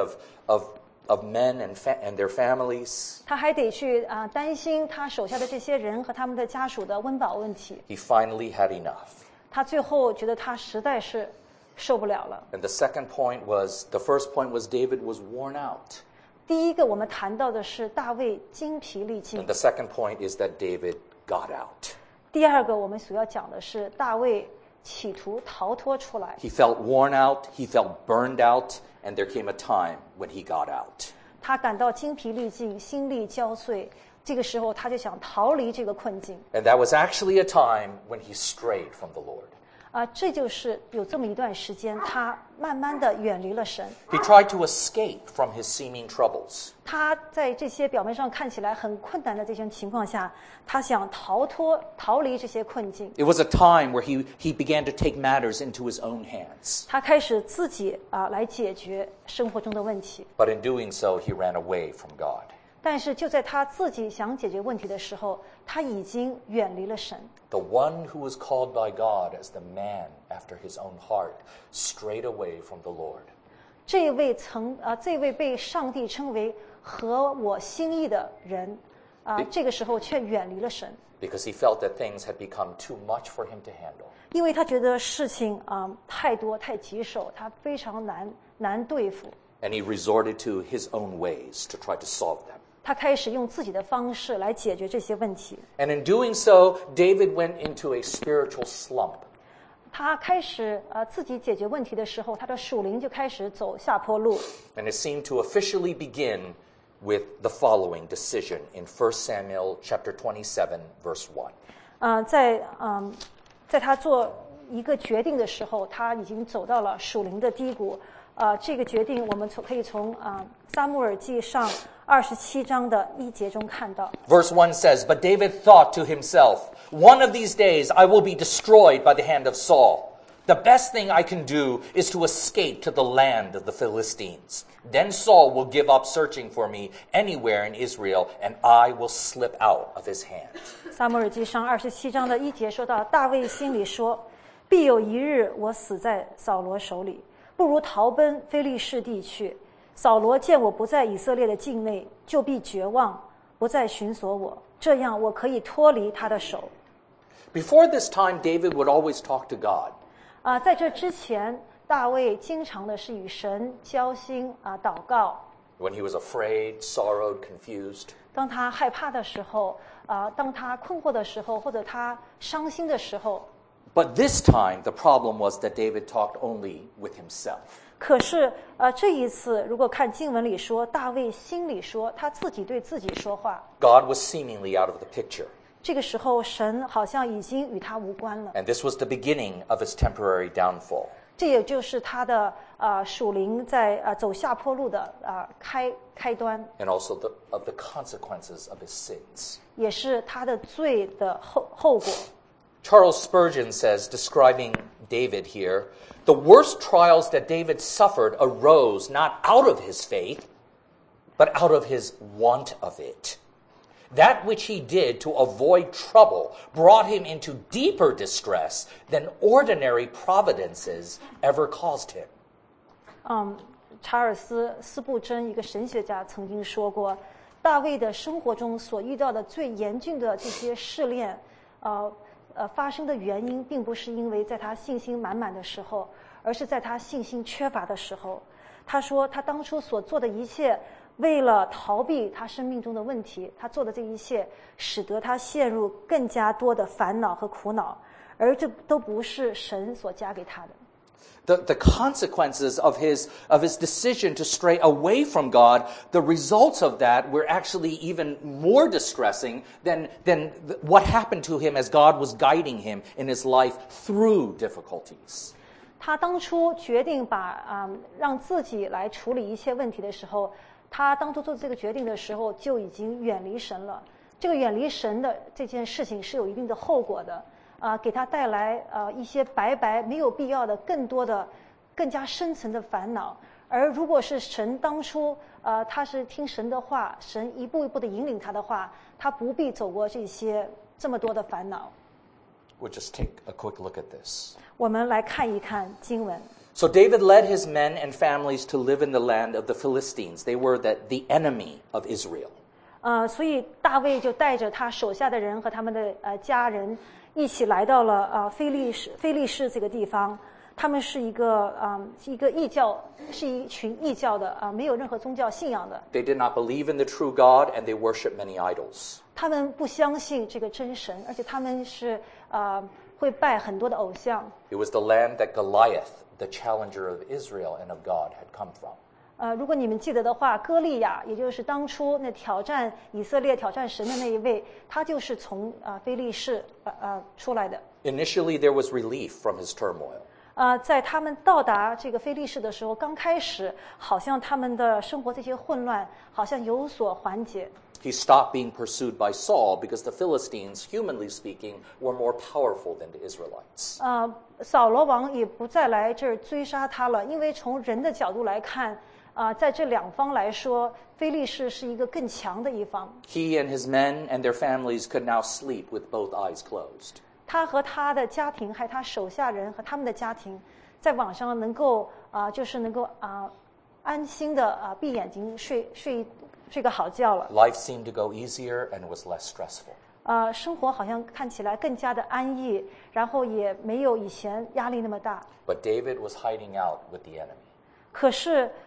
of men and their families. 他还得去担心他手下的这些人和他们的家属的温饱问题。 He finally had enough. 他最后觉得他实在是受不了了。 And the first point was David was worn out. 第一个我们谈到的是大卫精疲力尽 And，the second point is that David got out. 第二个我们所要讲的是大卫企图逃脱出来。 He felt worn out, he felt burned out, and there came a time when he got out. 他感到精疲力尽，心力交瘁，这个时候他就想逃离这个困境。 And that was actually a time when he strayed from the Lord. 这就是有这么一段时间，他慢慢的远离了神。 He tried to escape from his seeming troubles. 他在这些表面上看起来很困难的这种情况下，他想逃离这些困境。 It was a time where he began to take matters into his own hands. 他开始自己来解决生活中的问题。 But in doing so, he ran away from God. 但是就在他自己想解决问题的时候，他已经远离了神。 The one who was called by God as the man after his own heart strayed away from the Lord. 这位被上帝称为合我心意的人，这个时候却远离了神， Because he felt that things had become too much for him to handle. 因为他觉得事情太多太棘手，他非常难对付。 And he resorted to his own ways to try to solve them. 他开始用自己的方式来解决这些问题。 And in doing so, David went into a spiritual slump. 他开始自己解决问题的时候，他的属灵就开始走下坡路。 And it seemed to officially begin with the following decision in 1 Samuel chapter 27, verse 1. 在他做一个决定的时候，他已经走到了属灵的低谷。这个决定我们可以从撒母耳记上27章的1节中看到。 Verse 1 says, But David thought to himself, One of these days I will be destroyed by the hand of Saul. The best thing I can do is to escape to the land of the Philistines. Then Saul will give up searching for me anywhere in Israel, and I will slip out of his hand. 撒母耳记上27章的1节说到，大卫心里说，必有一日我死在扫罗手里，不如逃奔非利士地去。扫罗见我不在以色列的境内，就必绝望，不再寻索我，这样我可以脱离他的手。 Before this time, David would always talk to God. 在这之前，大卫经常的是与神交心祷告。 When he was afraid, sorrowed, confused. 当他害怕的时候，当他困惑的时候，或者他伤心的时候。 But this time, the problem was that David talked only with himself. 可是，这一次，如果看经文里说，大卫心里说，他自己对自己说话。 God was seemingly out of the picture. 这个时候，神好像已经与他无关了。 And this was the beginning of his temporary downfall. 这也就是他的属灵在走下坡路的开端， And also of the consequences of his sins. 也是他的罪的后果。 Charles Spurgeon says, describing David here, the worst trials that David suffered arose not out of his faith, but out of his want of it. That which he did to avoid trouble brought him into deeper distress than ordinary providences ever caused him. 查尔斯·斯布真一个神学家曾经说过，大卫的生活中所遇到的最严峻的这些试炼，发生的原因并不是因为在他信心满满的时候，而是在他信心缺乏的时候。他说，他当初所做的一切，为了逃避他生命中的问题，他做的这一切，使得他陷入更加多的烦恼和苦恼，而这都不是神所加给他的。 The consequences of his decision to stray away from God, the results of that were actually even more distressing than what happened to him as God was guiding him in his life through difficulties. 他当初决定让自己来处理一切问题的时候，他当初做这个决定的时候就已经远离神了。这个远离神的这件事情是有一定的后果的。给他带来一些白没有必要的更多的更加深层的烦恼。而如果是神当初他是听神的话，神一步一步的引领他的话，他不必走过这么多的烦恼。 We'll just take a quick look at this. 我们来看一看经文。 So David led his men and families to live in the land of the Philistines. They were the enemy of Israel. 所以大卫就带着他手下的人和他们的家人一起来到了非利士这个地方。他们是一个异教，是一群异教的没有任何宗教信仰的。 They did not believe in the true God, and they worshiped many idols. 他们不相信这个真神，而且他们是会拜很多的偶像。 It was the land that Goliath, the challenger of Israel and of God, had come from. 如果你们记得的话，歌利亚，也就是当初那挑战以色列、挑战神的那一位，他就是从非利士出来的。 Initially, there was relief from his turmoil. 在他们到达这个非利士的时候，刚开始好像他们的生活这些混乱好像有所缓解。 He stopped being pursued by Saul because the Philistines, humanly speaking, were more powerful than the Israelites. 扫罗王也不再来这儿追杀他了，因为从人的角度来看。在这两方来说，非利士是一个更强的一方。 He and his men and their families could now sleep with both eyes closed. 他和他的家庭，还有他手下人和他们的家庭，在晚上能够安心的闭眼睛睡个好觉了。 Life seemed to go easier and was less stressful. 生活好像看起来更加的安逸，然后也没有以前压力那么大。 But David was hiding out with the enemy. 可是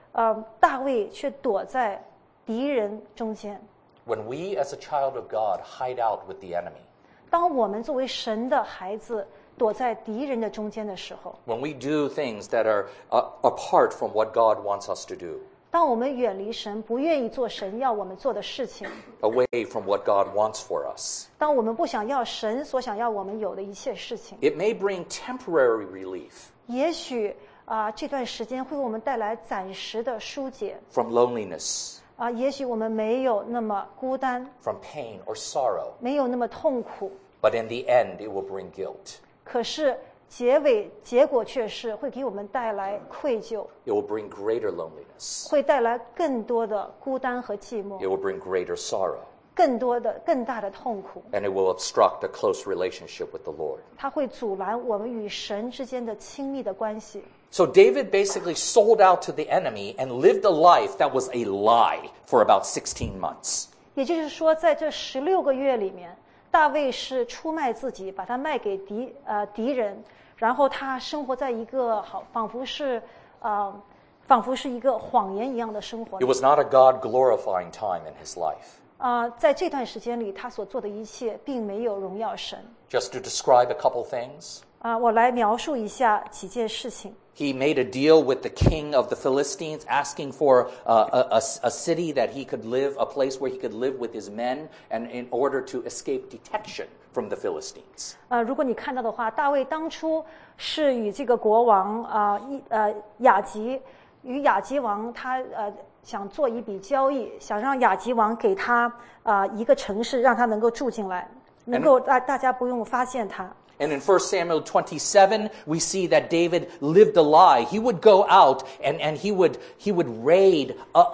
大卫却躲在敌人中间。 When we as a child of God hide out with the enemy, 当我们作为神的孩子躲在敌人的中间的时候， when we do things that are apart from what God wants us to do, 当我们远离神，不愿意做神要我们做的事情， away from what God wants for us, 当我们不想要神所想要我们有的一切事情， it may bring temporary relief 也许这段时间会为我们带来暂时的疏解 from loneliness, 也许我们没有那么孤单， from pain or sorrow, 没有那么痛苦， but in the end it will bring guilt. 可是结果却是会给我们带来愧疚， It will bring greater loneliness. 会带来更多的孤单和寂 It 寞， will bring greater sorrow. 更大的痛苦。 And it will obstruct a close relationship with the Lord. 它会阻拦我们与神之间的亲密的关系。 So David basically sold out to the enemy and lived a life that was a lie for about 16 months. 也就是说，在这16个月里面，大卫是出卖自己，把他卖给敌人，然后他生活在一个仿佛是一个谎言一样的生活 It。was not a God-glorifying time in his life. 在这段时间里，他所做的一切并没有荣耀神。 Just to describe a couple things, 我来描述一下几件事情。 he made a deal with the king of the Philistines, asking for a city that he could live, a place where he could live with his men, and in order to escape detection from the Philistines. 如果你看到的话，大卫当初是与这个国王雅吉王他想做一笔交易，想让雅吉王给他一个城市，让他能够住进来，能够大家不用发现他。 And in 1 Samuel 27, we see that David lived a lie. He would go out and he would raid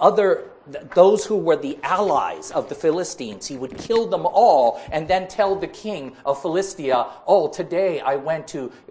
those who were the allies of the Philistines. He would kill them all and then tell the king of Philistia, "Oh, today I went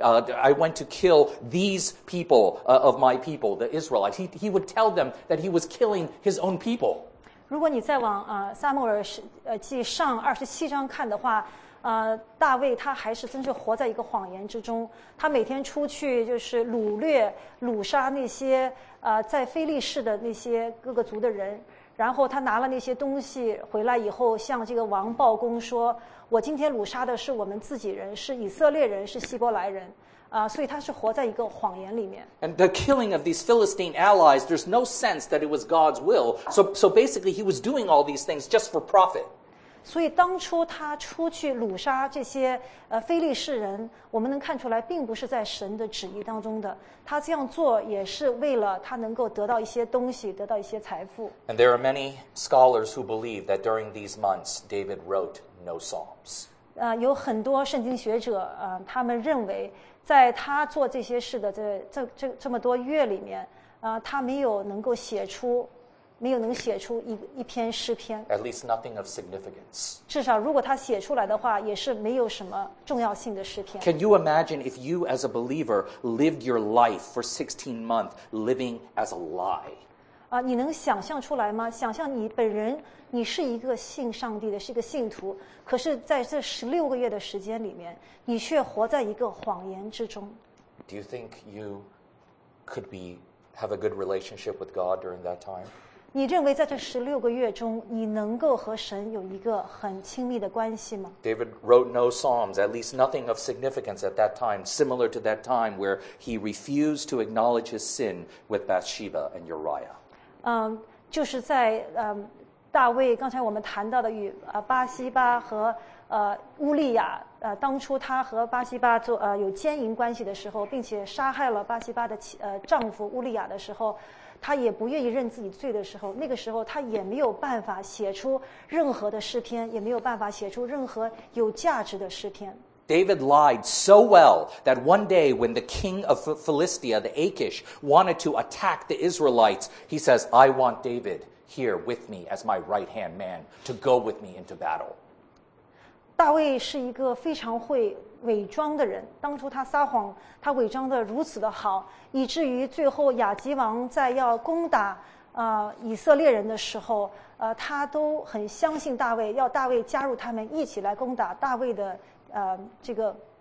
to kill these people of my people, the Israelites." He would tell them that he was killing his own people. 如果你再往撒母耳记上27章看的话。大卫他还是真是活在一个谎言之中。他每天出去就是掳杀那些在非利士的那些各个族的人，然后他拿了那些东西回来以后，向这个王报功说：“我今天掳杀的是我们自己人，是以色列人，是希伯来人。”所以他是活在一个谎言里面。 And the killing of these Philistine allies, there's no sense that it was God's will. So basically, he was doing all these things just for profit. 所以当初他出去掳杀这些非利士人，我们能看出来，并不是在神的旨意当中的。他这样做也是为了他能够得到一些东西，得到一些财富。 And there are many scholars who believe that during these months, David wrote no psalms. 有很多圣经学者他们认为，在他做这些事的这么多月里面，他没有能写出一篇诗篇。 At least nothing of significance. 至少如果他写出来的话，也是没有什么重要性的诗篇。 Can you imagine if you as a believer lived your life for 16 months living as a lie? 你能想象出来吗？想象你本人，你是一个信上帝的，是一个信徒，可是在这16个月的时间里面，你却活在一个谎言之中。 Do you think you could have a good relationship with God during that time? 你认为在这16个月中，你能够和神有一个很亲密的关系吗？ David wrote no psalms, at least nothing of significance at that time, similar to that time where he refused to acknowledge his sin with Bathsheba and Uriah. 就是在大卫刚才我们谈到的与巴西巴和乌利亚当初他和巴西巴有奸淫关系的时候，并且杀害了巴西巴的丈夫乌利亚的时候，他也不愿意认自己罪的时候，那个时候他也没有办法写出任何的诗篇，也没有办法写出任何有价值的诗篇。 David lied so well that one day when the king of Philistia, the Achish, wanted to attack the Israelites, he says, "I want David here with me as my right-hand man to go with me into battle." 大卫是一个非常会伪装的人，当初他撒谎，他伪装得如此的好，以至于最后亚吉王在要攻打以色列人的时候，他都很相信大卫，要大卫加入他们一起来攻打大卫的这个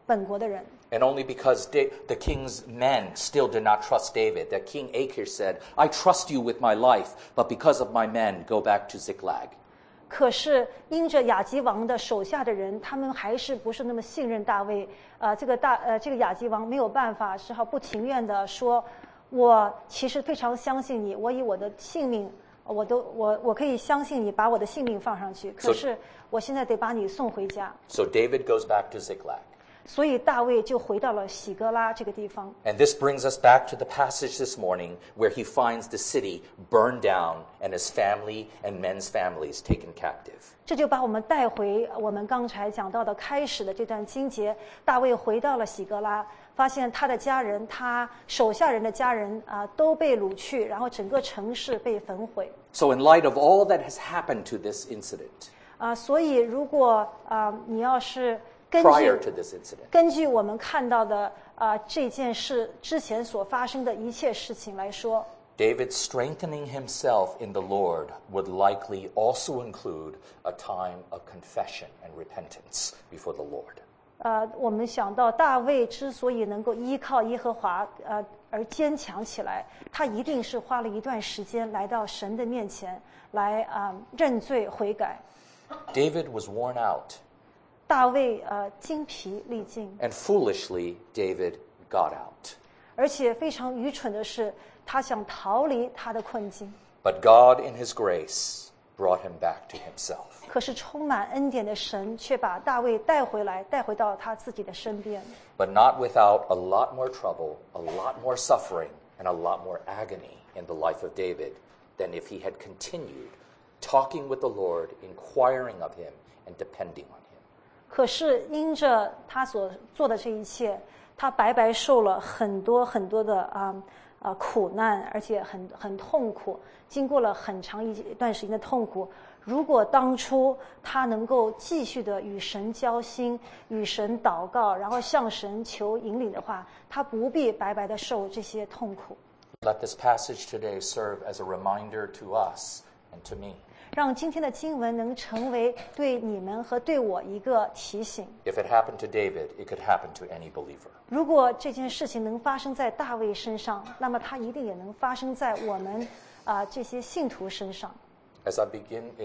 本国的人。 And only because the king's men still did not trust David, that King Achish said, I trust you with my life, but because of my men, go back to Ziklag. 可是因着亚基王的手下的人，他们还是不是那么信任大卫。这个亚基王没有办法，只好不情愿的说：“我其实非常相信你，我以我的性命，我可以相信你，把我的性命放上去。可是我现在得把你送回家。” So David goes back to Ziklag. 所以大卫就回到了喜革拉这个地方。 And this brings us back to the passage this morning where he finds the city burned down and his family and men's families taken captive. 这就把我们带回我们刚才讲到的开始的这段经节。大卫回到了喜革拉，发现他的家人，他手下人的家人都被掳去，然后整个城市被焚毁。 So in light of all that has happened to this incident, 所以如果你要是 prior to this incident, 根据我们看到的这件事之前所发生的一切事情来说， David strengthening himself in the Lord would likely also include a time of confession and repentance before the Lord. 我们想到大卫之所以能够依靠耶和华而坚强起来，他一定是花了一段时间来到神的面前来认罪悔改。 David was worn out. 大卫精疲力尽。 And foolishly, David got out. 而且非常愚蠢的是，他想逃离他的困境。 But God in his grace brought him back to himself. 可是充满恩典的神却把大卫带回到他自己的身边。 But not without a lot more trouble, a lot more suffering, and a lot more agony in the life of David than if he had continued talking with the Lord, inquiring of him, and depending on him. 可是因着他所做的这一切，他白白受了很多很多的苦难，而且很痛苦，经过了很长一段时间的痛苦。如果当初他能够继续的与神交心，与神祷告，然后向神求引领的话，他不必白白的受这些痛苦。 Let this passage today serve as a reminder to us and to me. 让今天的经文能成为对你们和对我一个提醒。 If it happened to David, it could happen to any believer. 如果这件事情能发生在大卫身上，那么它一定也能发生在我们这些信徒身上。 As I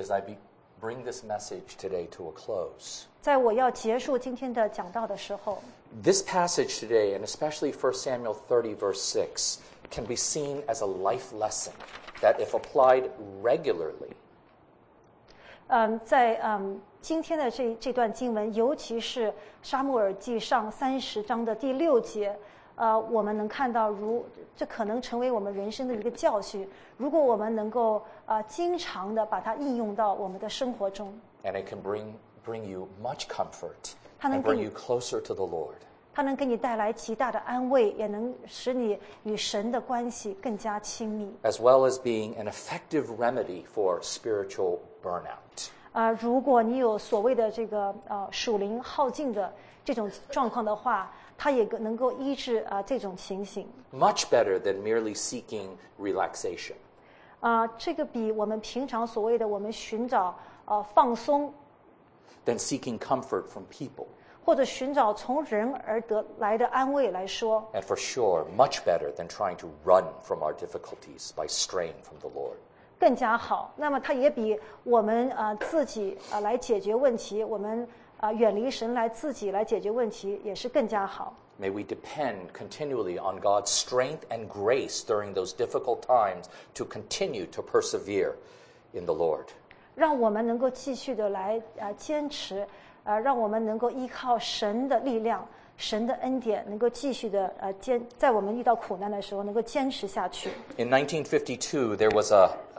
bring this message today to a close, 在我要结束今天的讲道的时候， this passage today, and especially 1 Samuel 30, verse 6, can be seen as a life lesson that if applied regularly, 在今天的这段经文，尤其是撒母耳记上30章的第6节，我们能看到这可能成为我们人生的一个教训。如果我们能够经常的把它应用到我们的生活中， and it can bring you much comfort 它能 and 给 bring 你 you closer to the Lord. 它能给你带来极大的安慰，也能使你与神的关系更加亲密。 as well as being an effective remedy for spiritual burnout. 如果你有所谓的这个属灵耗尽的这种状况的话，它也能够医治这种情形。 Much better than merely seeking relaxation. 这个比我们平常所谓的我们寻找放松， Than seeking comfort from people. 或者寻找从人而得来的安慰来说， And for sure, much better than trying to run from our difficulties by straying from the Lord. 更加好。那么它也比我们自己来解决问题，我们远离神来自己来解决问题，也是更加好。 May we depend continually on God's strength and grace during those difficult times to continue to persevere in the Lord. 让我们能够继续的来坚持，让我们能够依靠神的力量、神的恩典，能够继续的在我们遇到苦难的时候能够坚持下去。 In 1952, there was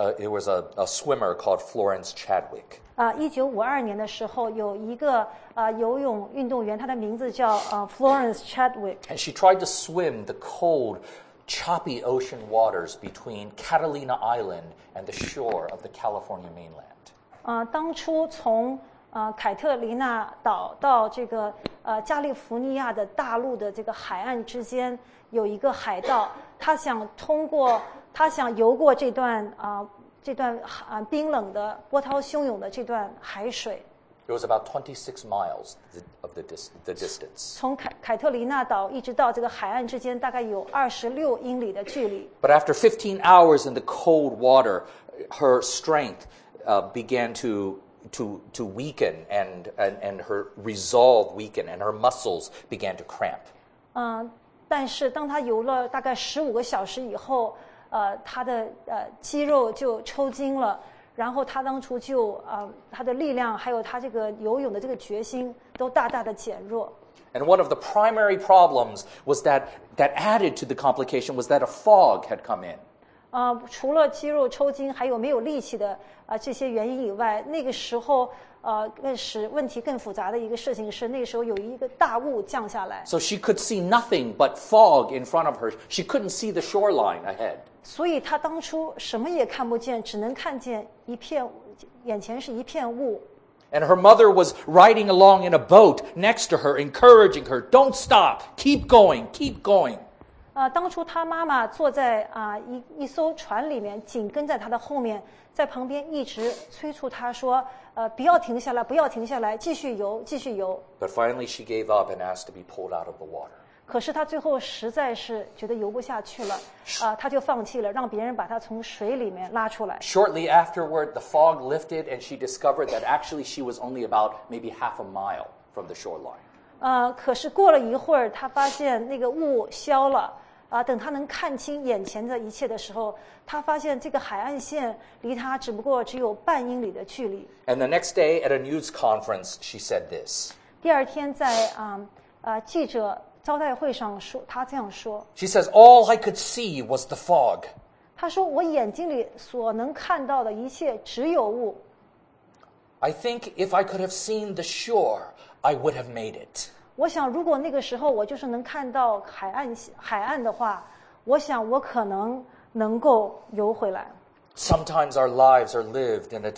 a swimmer called Florence Chadwick. 1952年的时候，有一个游泳运动员，他的名字叫Florence Chadwick。 And she tried to swim the cold, choppy ocean waters between Catalina Island and the shore of the California mainland. 当初从凯特琳娜岛到这个加利福尼亚的大陆的这个海岸之间有一个海道，他想游过这段冰冷的波涛汹涌的这段海水。 It was about 26 miles of the distance. 从凯特琳娜岛一直到这个海岸之间，大概有26英里的距离。 But after 15 hours in the cold water, her strength began to weaken and her resolve weaken and her muscles began to cramp. 但是当她游了大概15个小时以后，她的肌肉就抽筋了。然后他当初就他的力量还有他这个游泳的这个决心都大大的减弱。 And one of the primary problems was that added to the complication was that a fog had come in. 除了肌肉抽筋还有没有力气的这些原因以外，那个时候使问题更复杂的一个事情是，那个时候有一个大雾降下来。 So she could see nothing but fog in front of her. She couldn't see the shoreline ahead. 所以他当初什么也看不见，只能看见一片，眼前是一片雾。 And her mother was riding along in a boat next to her, encouraging her, "Don't stop, keep going, keep going." 当初他妈妈坐在一艘船里面，紧跟在他的后面，在旁边一直催促他说：不要停下来，不要停下来，继续游，继续游。 But finally she gave up and asked to be pulled out of the water. 可是他最后实在是觉得游不下去了，他就放弃了，让别人把他从水里面拉出来。 Shortly afterward, the fog lifted and she discovered that actually she was only about maybe half a mile from the shoreline. 可是过了一会儿，他发现那个雾消了。等他能看清眼前的一切的时候，他发现这个海岸线离他只有半英里的距离。 And the next day at a news conference, she said this. 第二天在记者招待会上说，他这样说。 She says, "All I could see was the fog." 他说：“我眼睛里所能看到的一切只有雾。” I think if I could have seen the shore, I would have made it. 我想，如果那个时候我就是能看到海岸的话，我想我可能能够游回来。 Sometimes our lives are lived in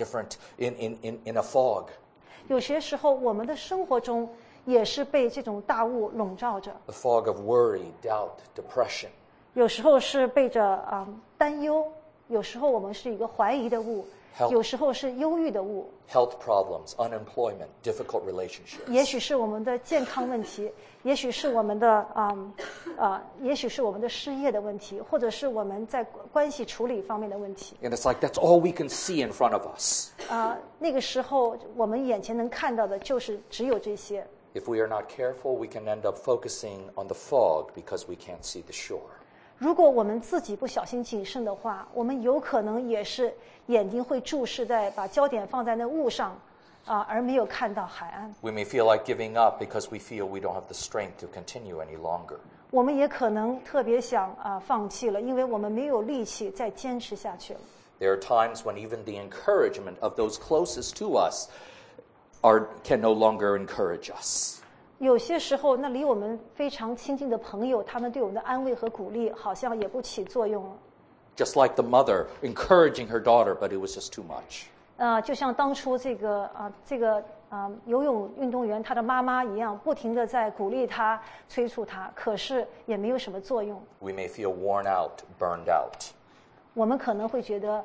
a fog. 有些时候，我们的生活中也是被这种大雾笼罩着。 A fog of worry, doubt, depression. 有时候是背着担忧，有时候我们是一个怀疑的雾。有时候是忧郁的雾 ，health problems, unemployment, difficult relationships. 也许是我们的健康问题，也许是我们的也许是我们的失业的问题，或者是我们在关系处理方面的问题。 And it's like that's all we can see in front of us. 那个时候我们眼前能看到的就是只有这些。 If we are not careful, we can end up focusing on the fog because we can't see the shore. 如果我们自己不小心谨慎的话，我们有可能也是眼睛会注视在把焦点放在那雾上，而没有看到海岸。 We may feel like giving up because we feel we don't have the strength to continue any longer. 我们也可能特别想放弃了，因为我们没有力气再坚持下去了。 There are times when even the encouragement of those closest to us can no longer encourage us. 有些时候，那离我们非常亲近的朋友，他们对我们的安慰和鼓励，好像也不起作用了。 Just like the mother encouraging her daughter, but it was just too much. 就像当初这个游泳运动员他的妈妈一样，不停地在鼓励他、催促他，可是也没有什么作用。 We may feel worn out, burned out. 我们可能会觉得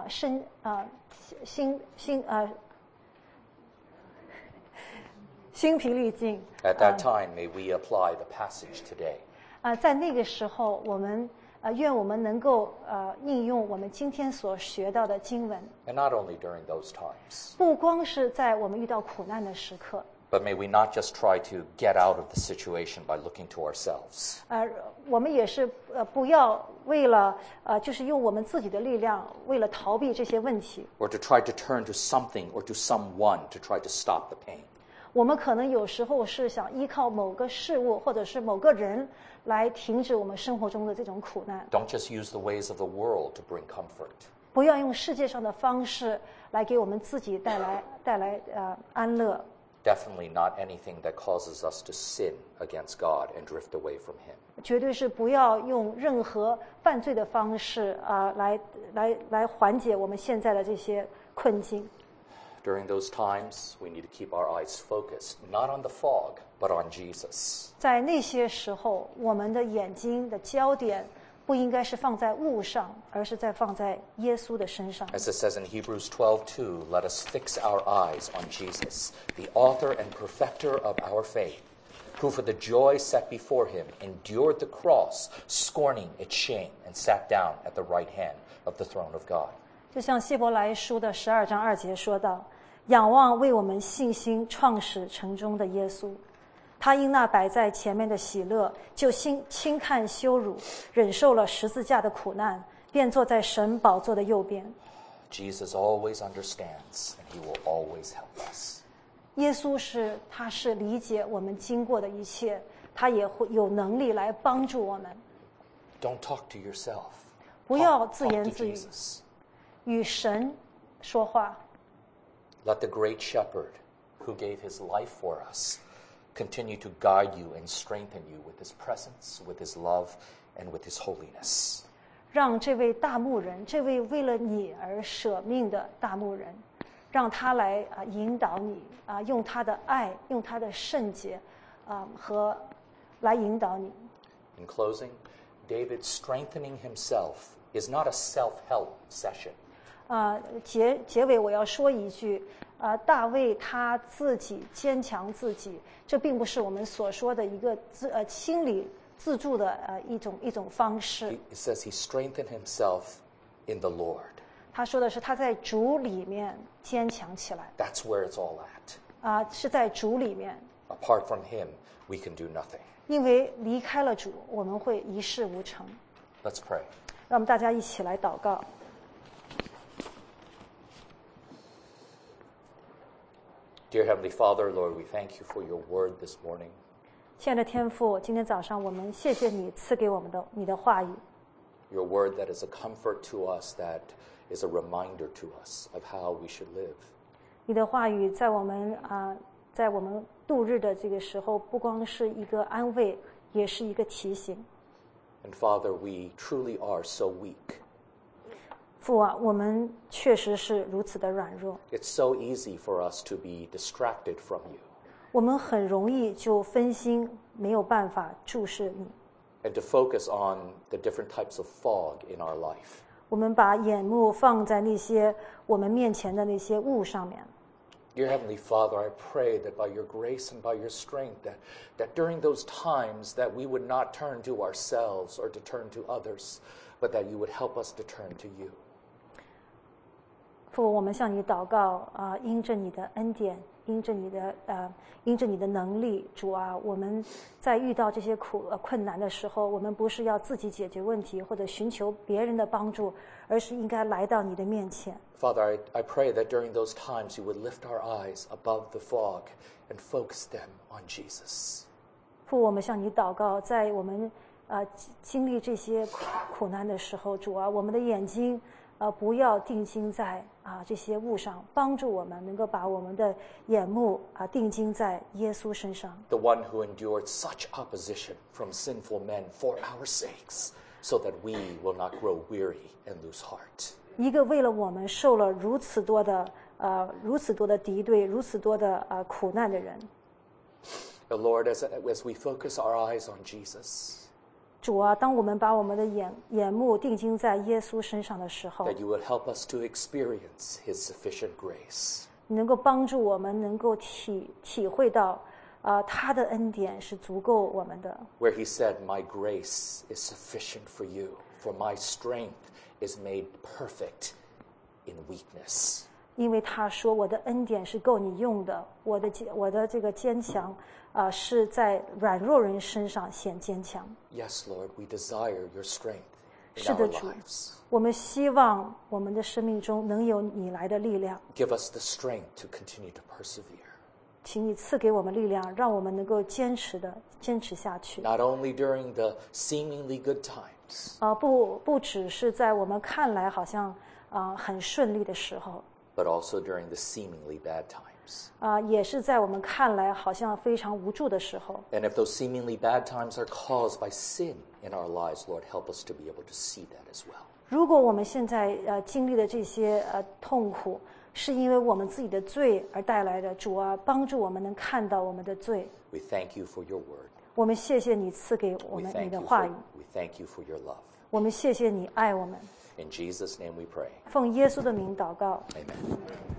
心疲力尽。 At that time, may we apply the passage today. 在那个时候，我们愿我们能够应用我们今天所学到的经文。 And not only during those times. 不光是在我们遇到苦难的时刻。 But may we not just try to get out of the situation by looking to ourselves. 我们也是不要为了就是用我们自己的力量，为了逃避这些问题。 Or to try to turn to something or to someone to try to stop the pain. 我们可能有时候是想依靠某个事物或者是某个人来停止我们生活中的这种苦难。 Don't just use the ways of the world to bring comfort. 不要用世界上的方式来给我们自己带来安乐。 Definitely not anything that causes us to sin against God and drift away from Him. 绝对是不要用任何犯罪的方式来缓解我们现在的这些困境。 During those times, we need to keep our eyes focused, not on the fog, but on Jesus. 在那些时候，我们的眼睛的焦点不应该是放在物上，而是在放在耶稣的身上。 As it says in Hebrews 12:2, let us fix our eyes on Jesus, the author and perfecter of our faith, who for the joy set before him endured the cross, scorning its shame, and sat down at the right hand of the throne of God. 就像希伯来书的12章2节说到，仰望为我们信心创始成终的耶稣，他因那摆在前面的喜乐，就轻看羞辱，忍受了十字架的苦难，便坐在神宝座的右边。 Jesus always understands, and he will always help us. 耶稣他是理解我们经过的一切，他也会有能力来帮助我们。 Don't talk to yourself. 不要 Talk 自言 to 自语， Jesus. 与神说话。 Let the great shepherd who gave his life for us continue to guide you and strengthen you with his presence, with his love, and with his holiness. 让这位大牧人，这位为了你而舍命的大牧人，让他来引导你用他的爱，用他的圣洁和来引导你。 In closing, David strengthening himself is not a self-help session. 结尾我要说一句，大卫他自己坚强自己，这并不是我们所说的一个心理自助的一种方式。 It says he strengthened himself in the Lord. 他说的是他在主里面坚强起来， That's where it's all at. 是在主里面， Apart from him, we can do nothing. 因为离开了主，我们会一事无成。 Let's pray. 让我们大家一起来祷告。 Dear Heavenly Father, Lord, we thank you for your word this morning. 亲爱的天父，今天早上我们谢谢你赐给我们的你的话语， Your word that is a comfort to us, that is a reminder to us of how we should live. 你的话语在我们度日的这个时候，不光是一个安慰，也是一个提醒。 And Father, we truly are so weak. 父啊，我们确实是如此的软弱， It's so easy for us to be distracted from you 我们很容易就分心，没有办法注视你。 and to focus on the different types of fog in our life. 我们把眼目放在那些我们面前的那些物上面。 Dear Heavenly Father, I pray that by your grace and by your strength, that during those times that we would not turn to ourselves or to turn to others, but that you would help us to turn to you. 父，我们向你祷告因着你的恩典，因着你的能力，主啊，我们在遇到这些困难的时候，我们不是要自己解决问题或者寻求别人的帮助，而是应该来到你的面前。 Father, I pray that during those times you would lift our eyes above the fog and focus them on Jesus. 父，我们向你祷告，在我们经历这些苦难的时候，主啊，我们的眼睛不要定睛在这些物上，帮助我们能够把我们的眼目定睛在耶稣身上。 The one who endured such opposition from sinful men for our sakes, so that we will not grow weary and lose heart. 一个为了我们受了如此多的敌对，如此多的苦难的人。 The Lord, as we focus our eyes on Jesus, 主啊，当我们把我们的眼目定睛在耶稣身上的时候， that you would help us to experience his sufficient grace. 你能够帮助我们能够体会到他的恩典是足够我们的。 Where he said, my grace is sufficient for you, for my strength is made perfect in weakness. 因为他说我的恩典是够你用的，我的这个坚强是在软弱人身上显坚强。 Yes, Lord, we desire your strength in 是 our 的，主， lives. 我们希望我们的生命中能有你来的力量， Give us the strength to continue to persevere. 请你赐给我们力量，让我们能够坚持下去。 Not only during the seemingly good times, 不只是在我们看来好像很顺利的时候， but also during the seemingly bad times. 也是在我们看来好像非常无助的时候。 And if those seemingly bad times are caused by sin in our lives, Lord, help us to be able to see that as well. 如果我们现在经历的这些痛苦，是因为我们自己的罪而带来的，主啊，帮助我们能看到我们的罪。 We thank you for your word. 我们谢谢你赐给我 We 们 thank 你的 you 话 for, 语， we thank you for your love. 我们谢谢你爱我们。 In Jesus' name we pray. 奉耶稣的名祷告。 Amen.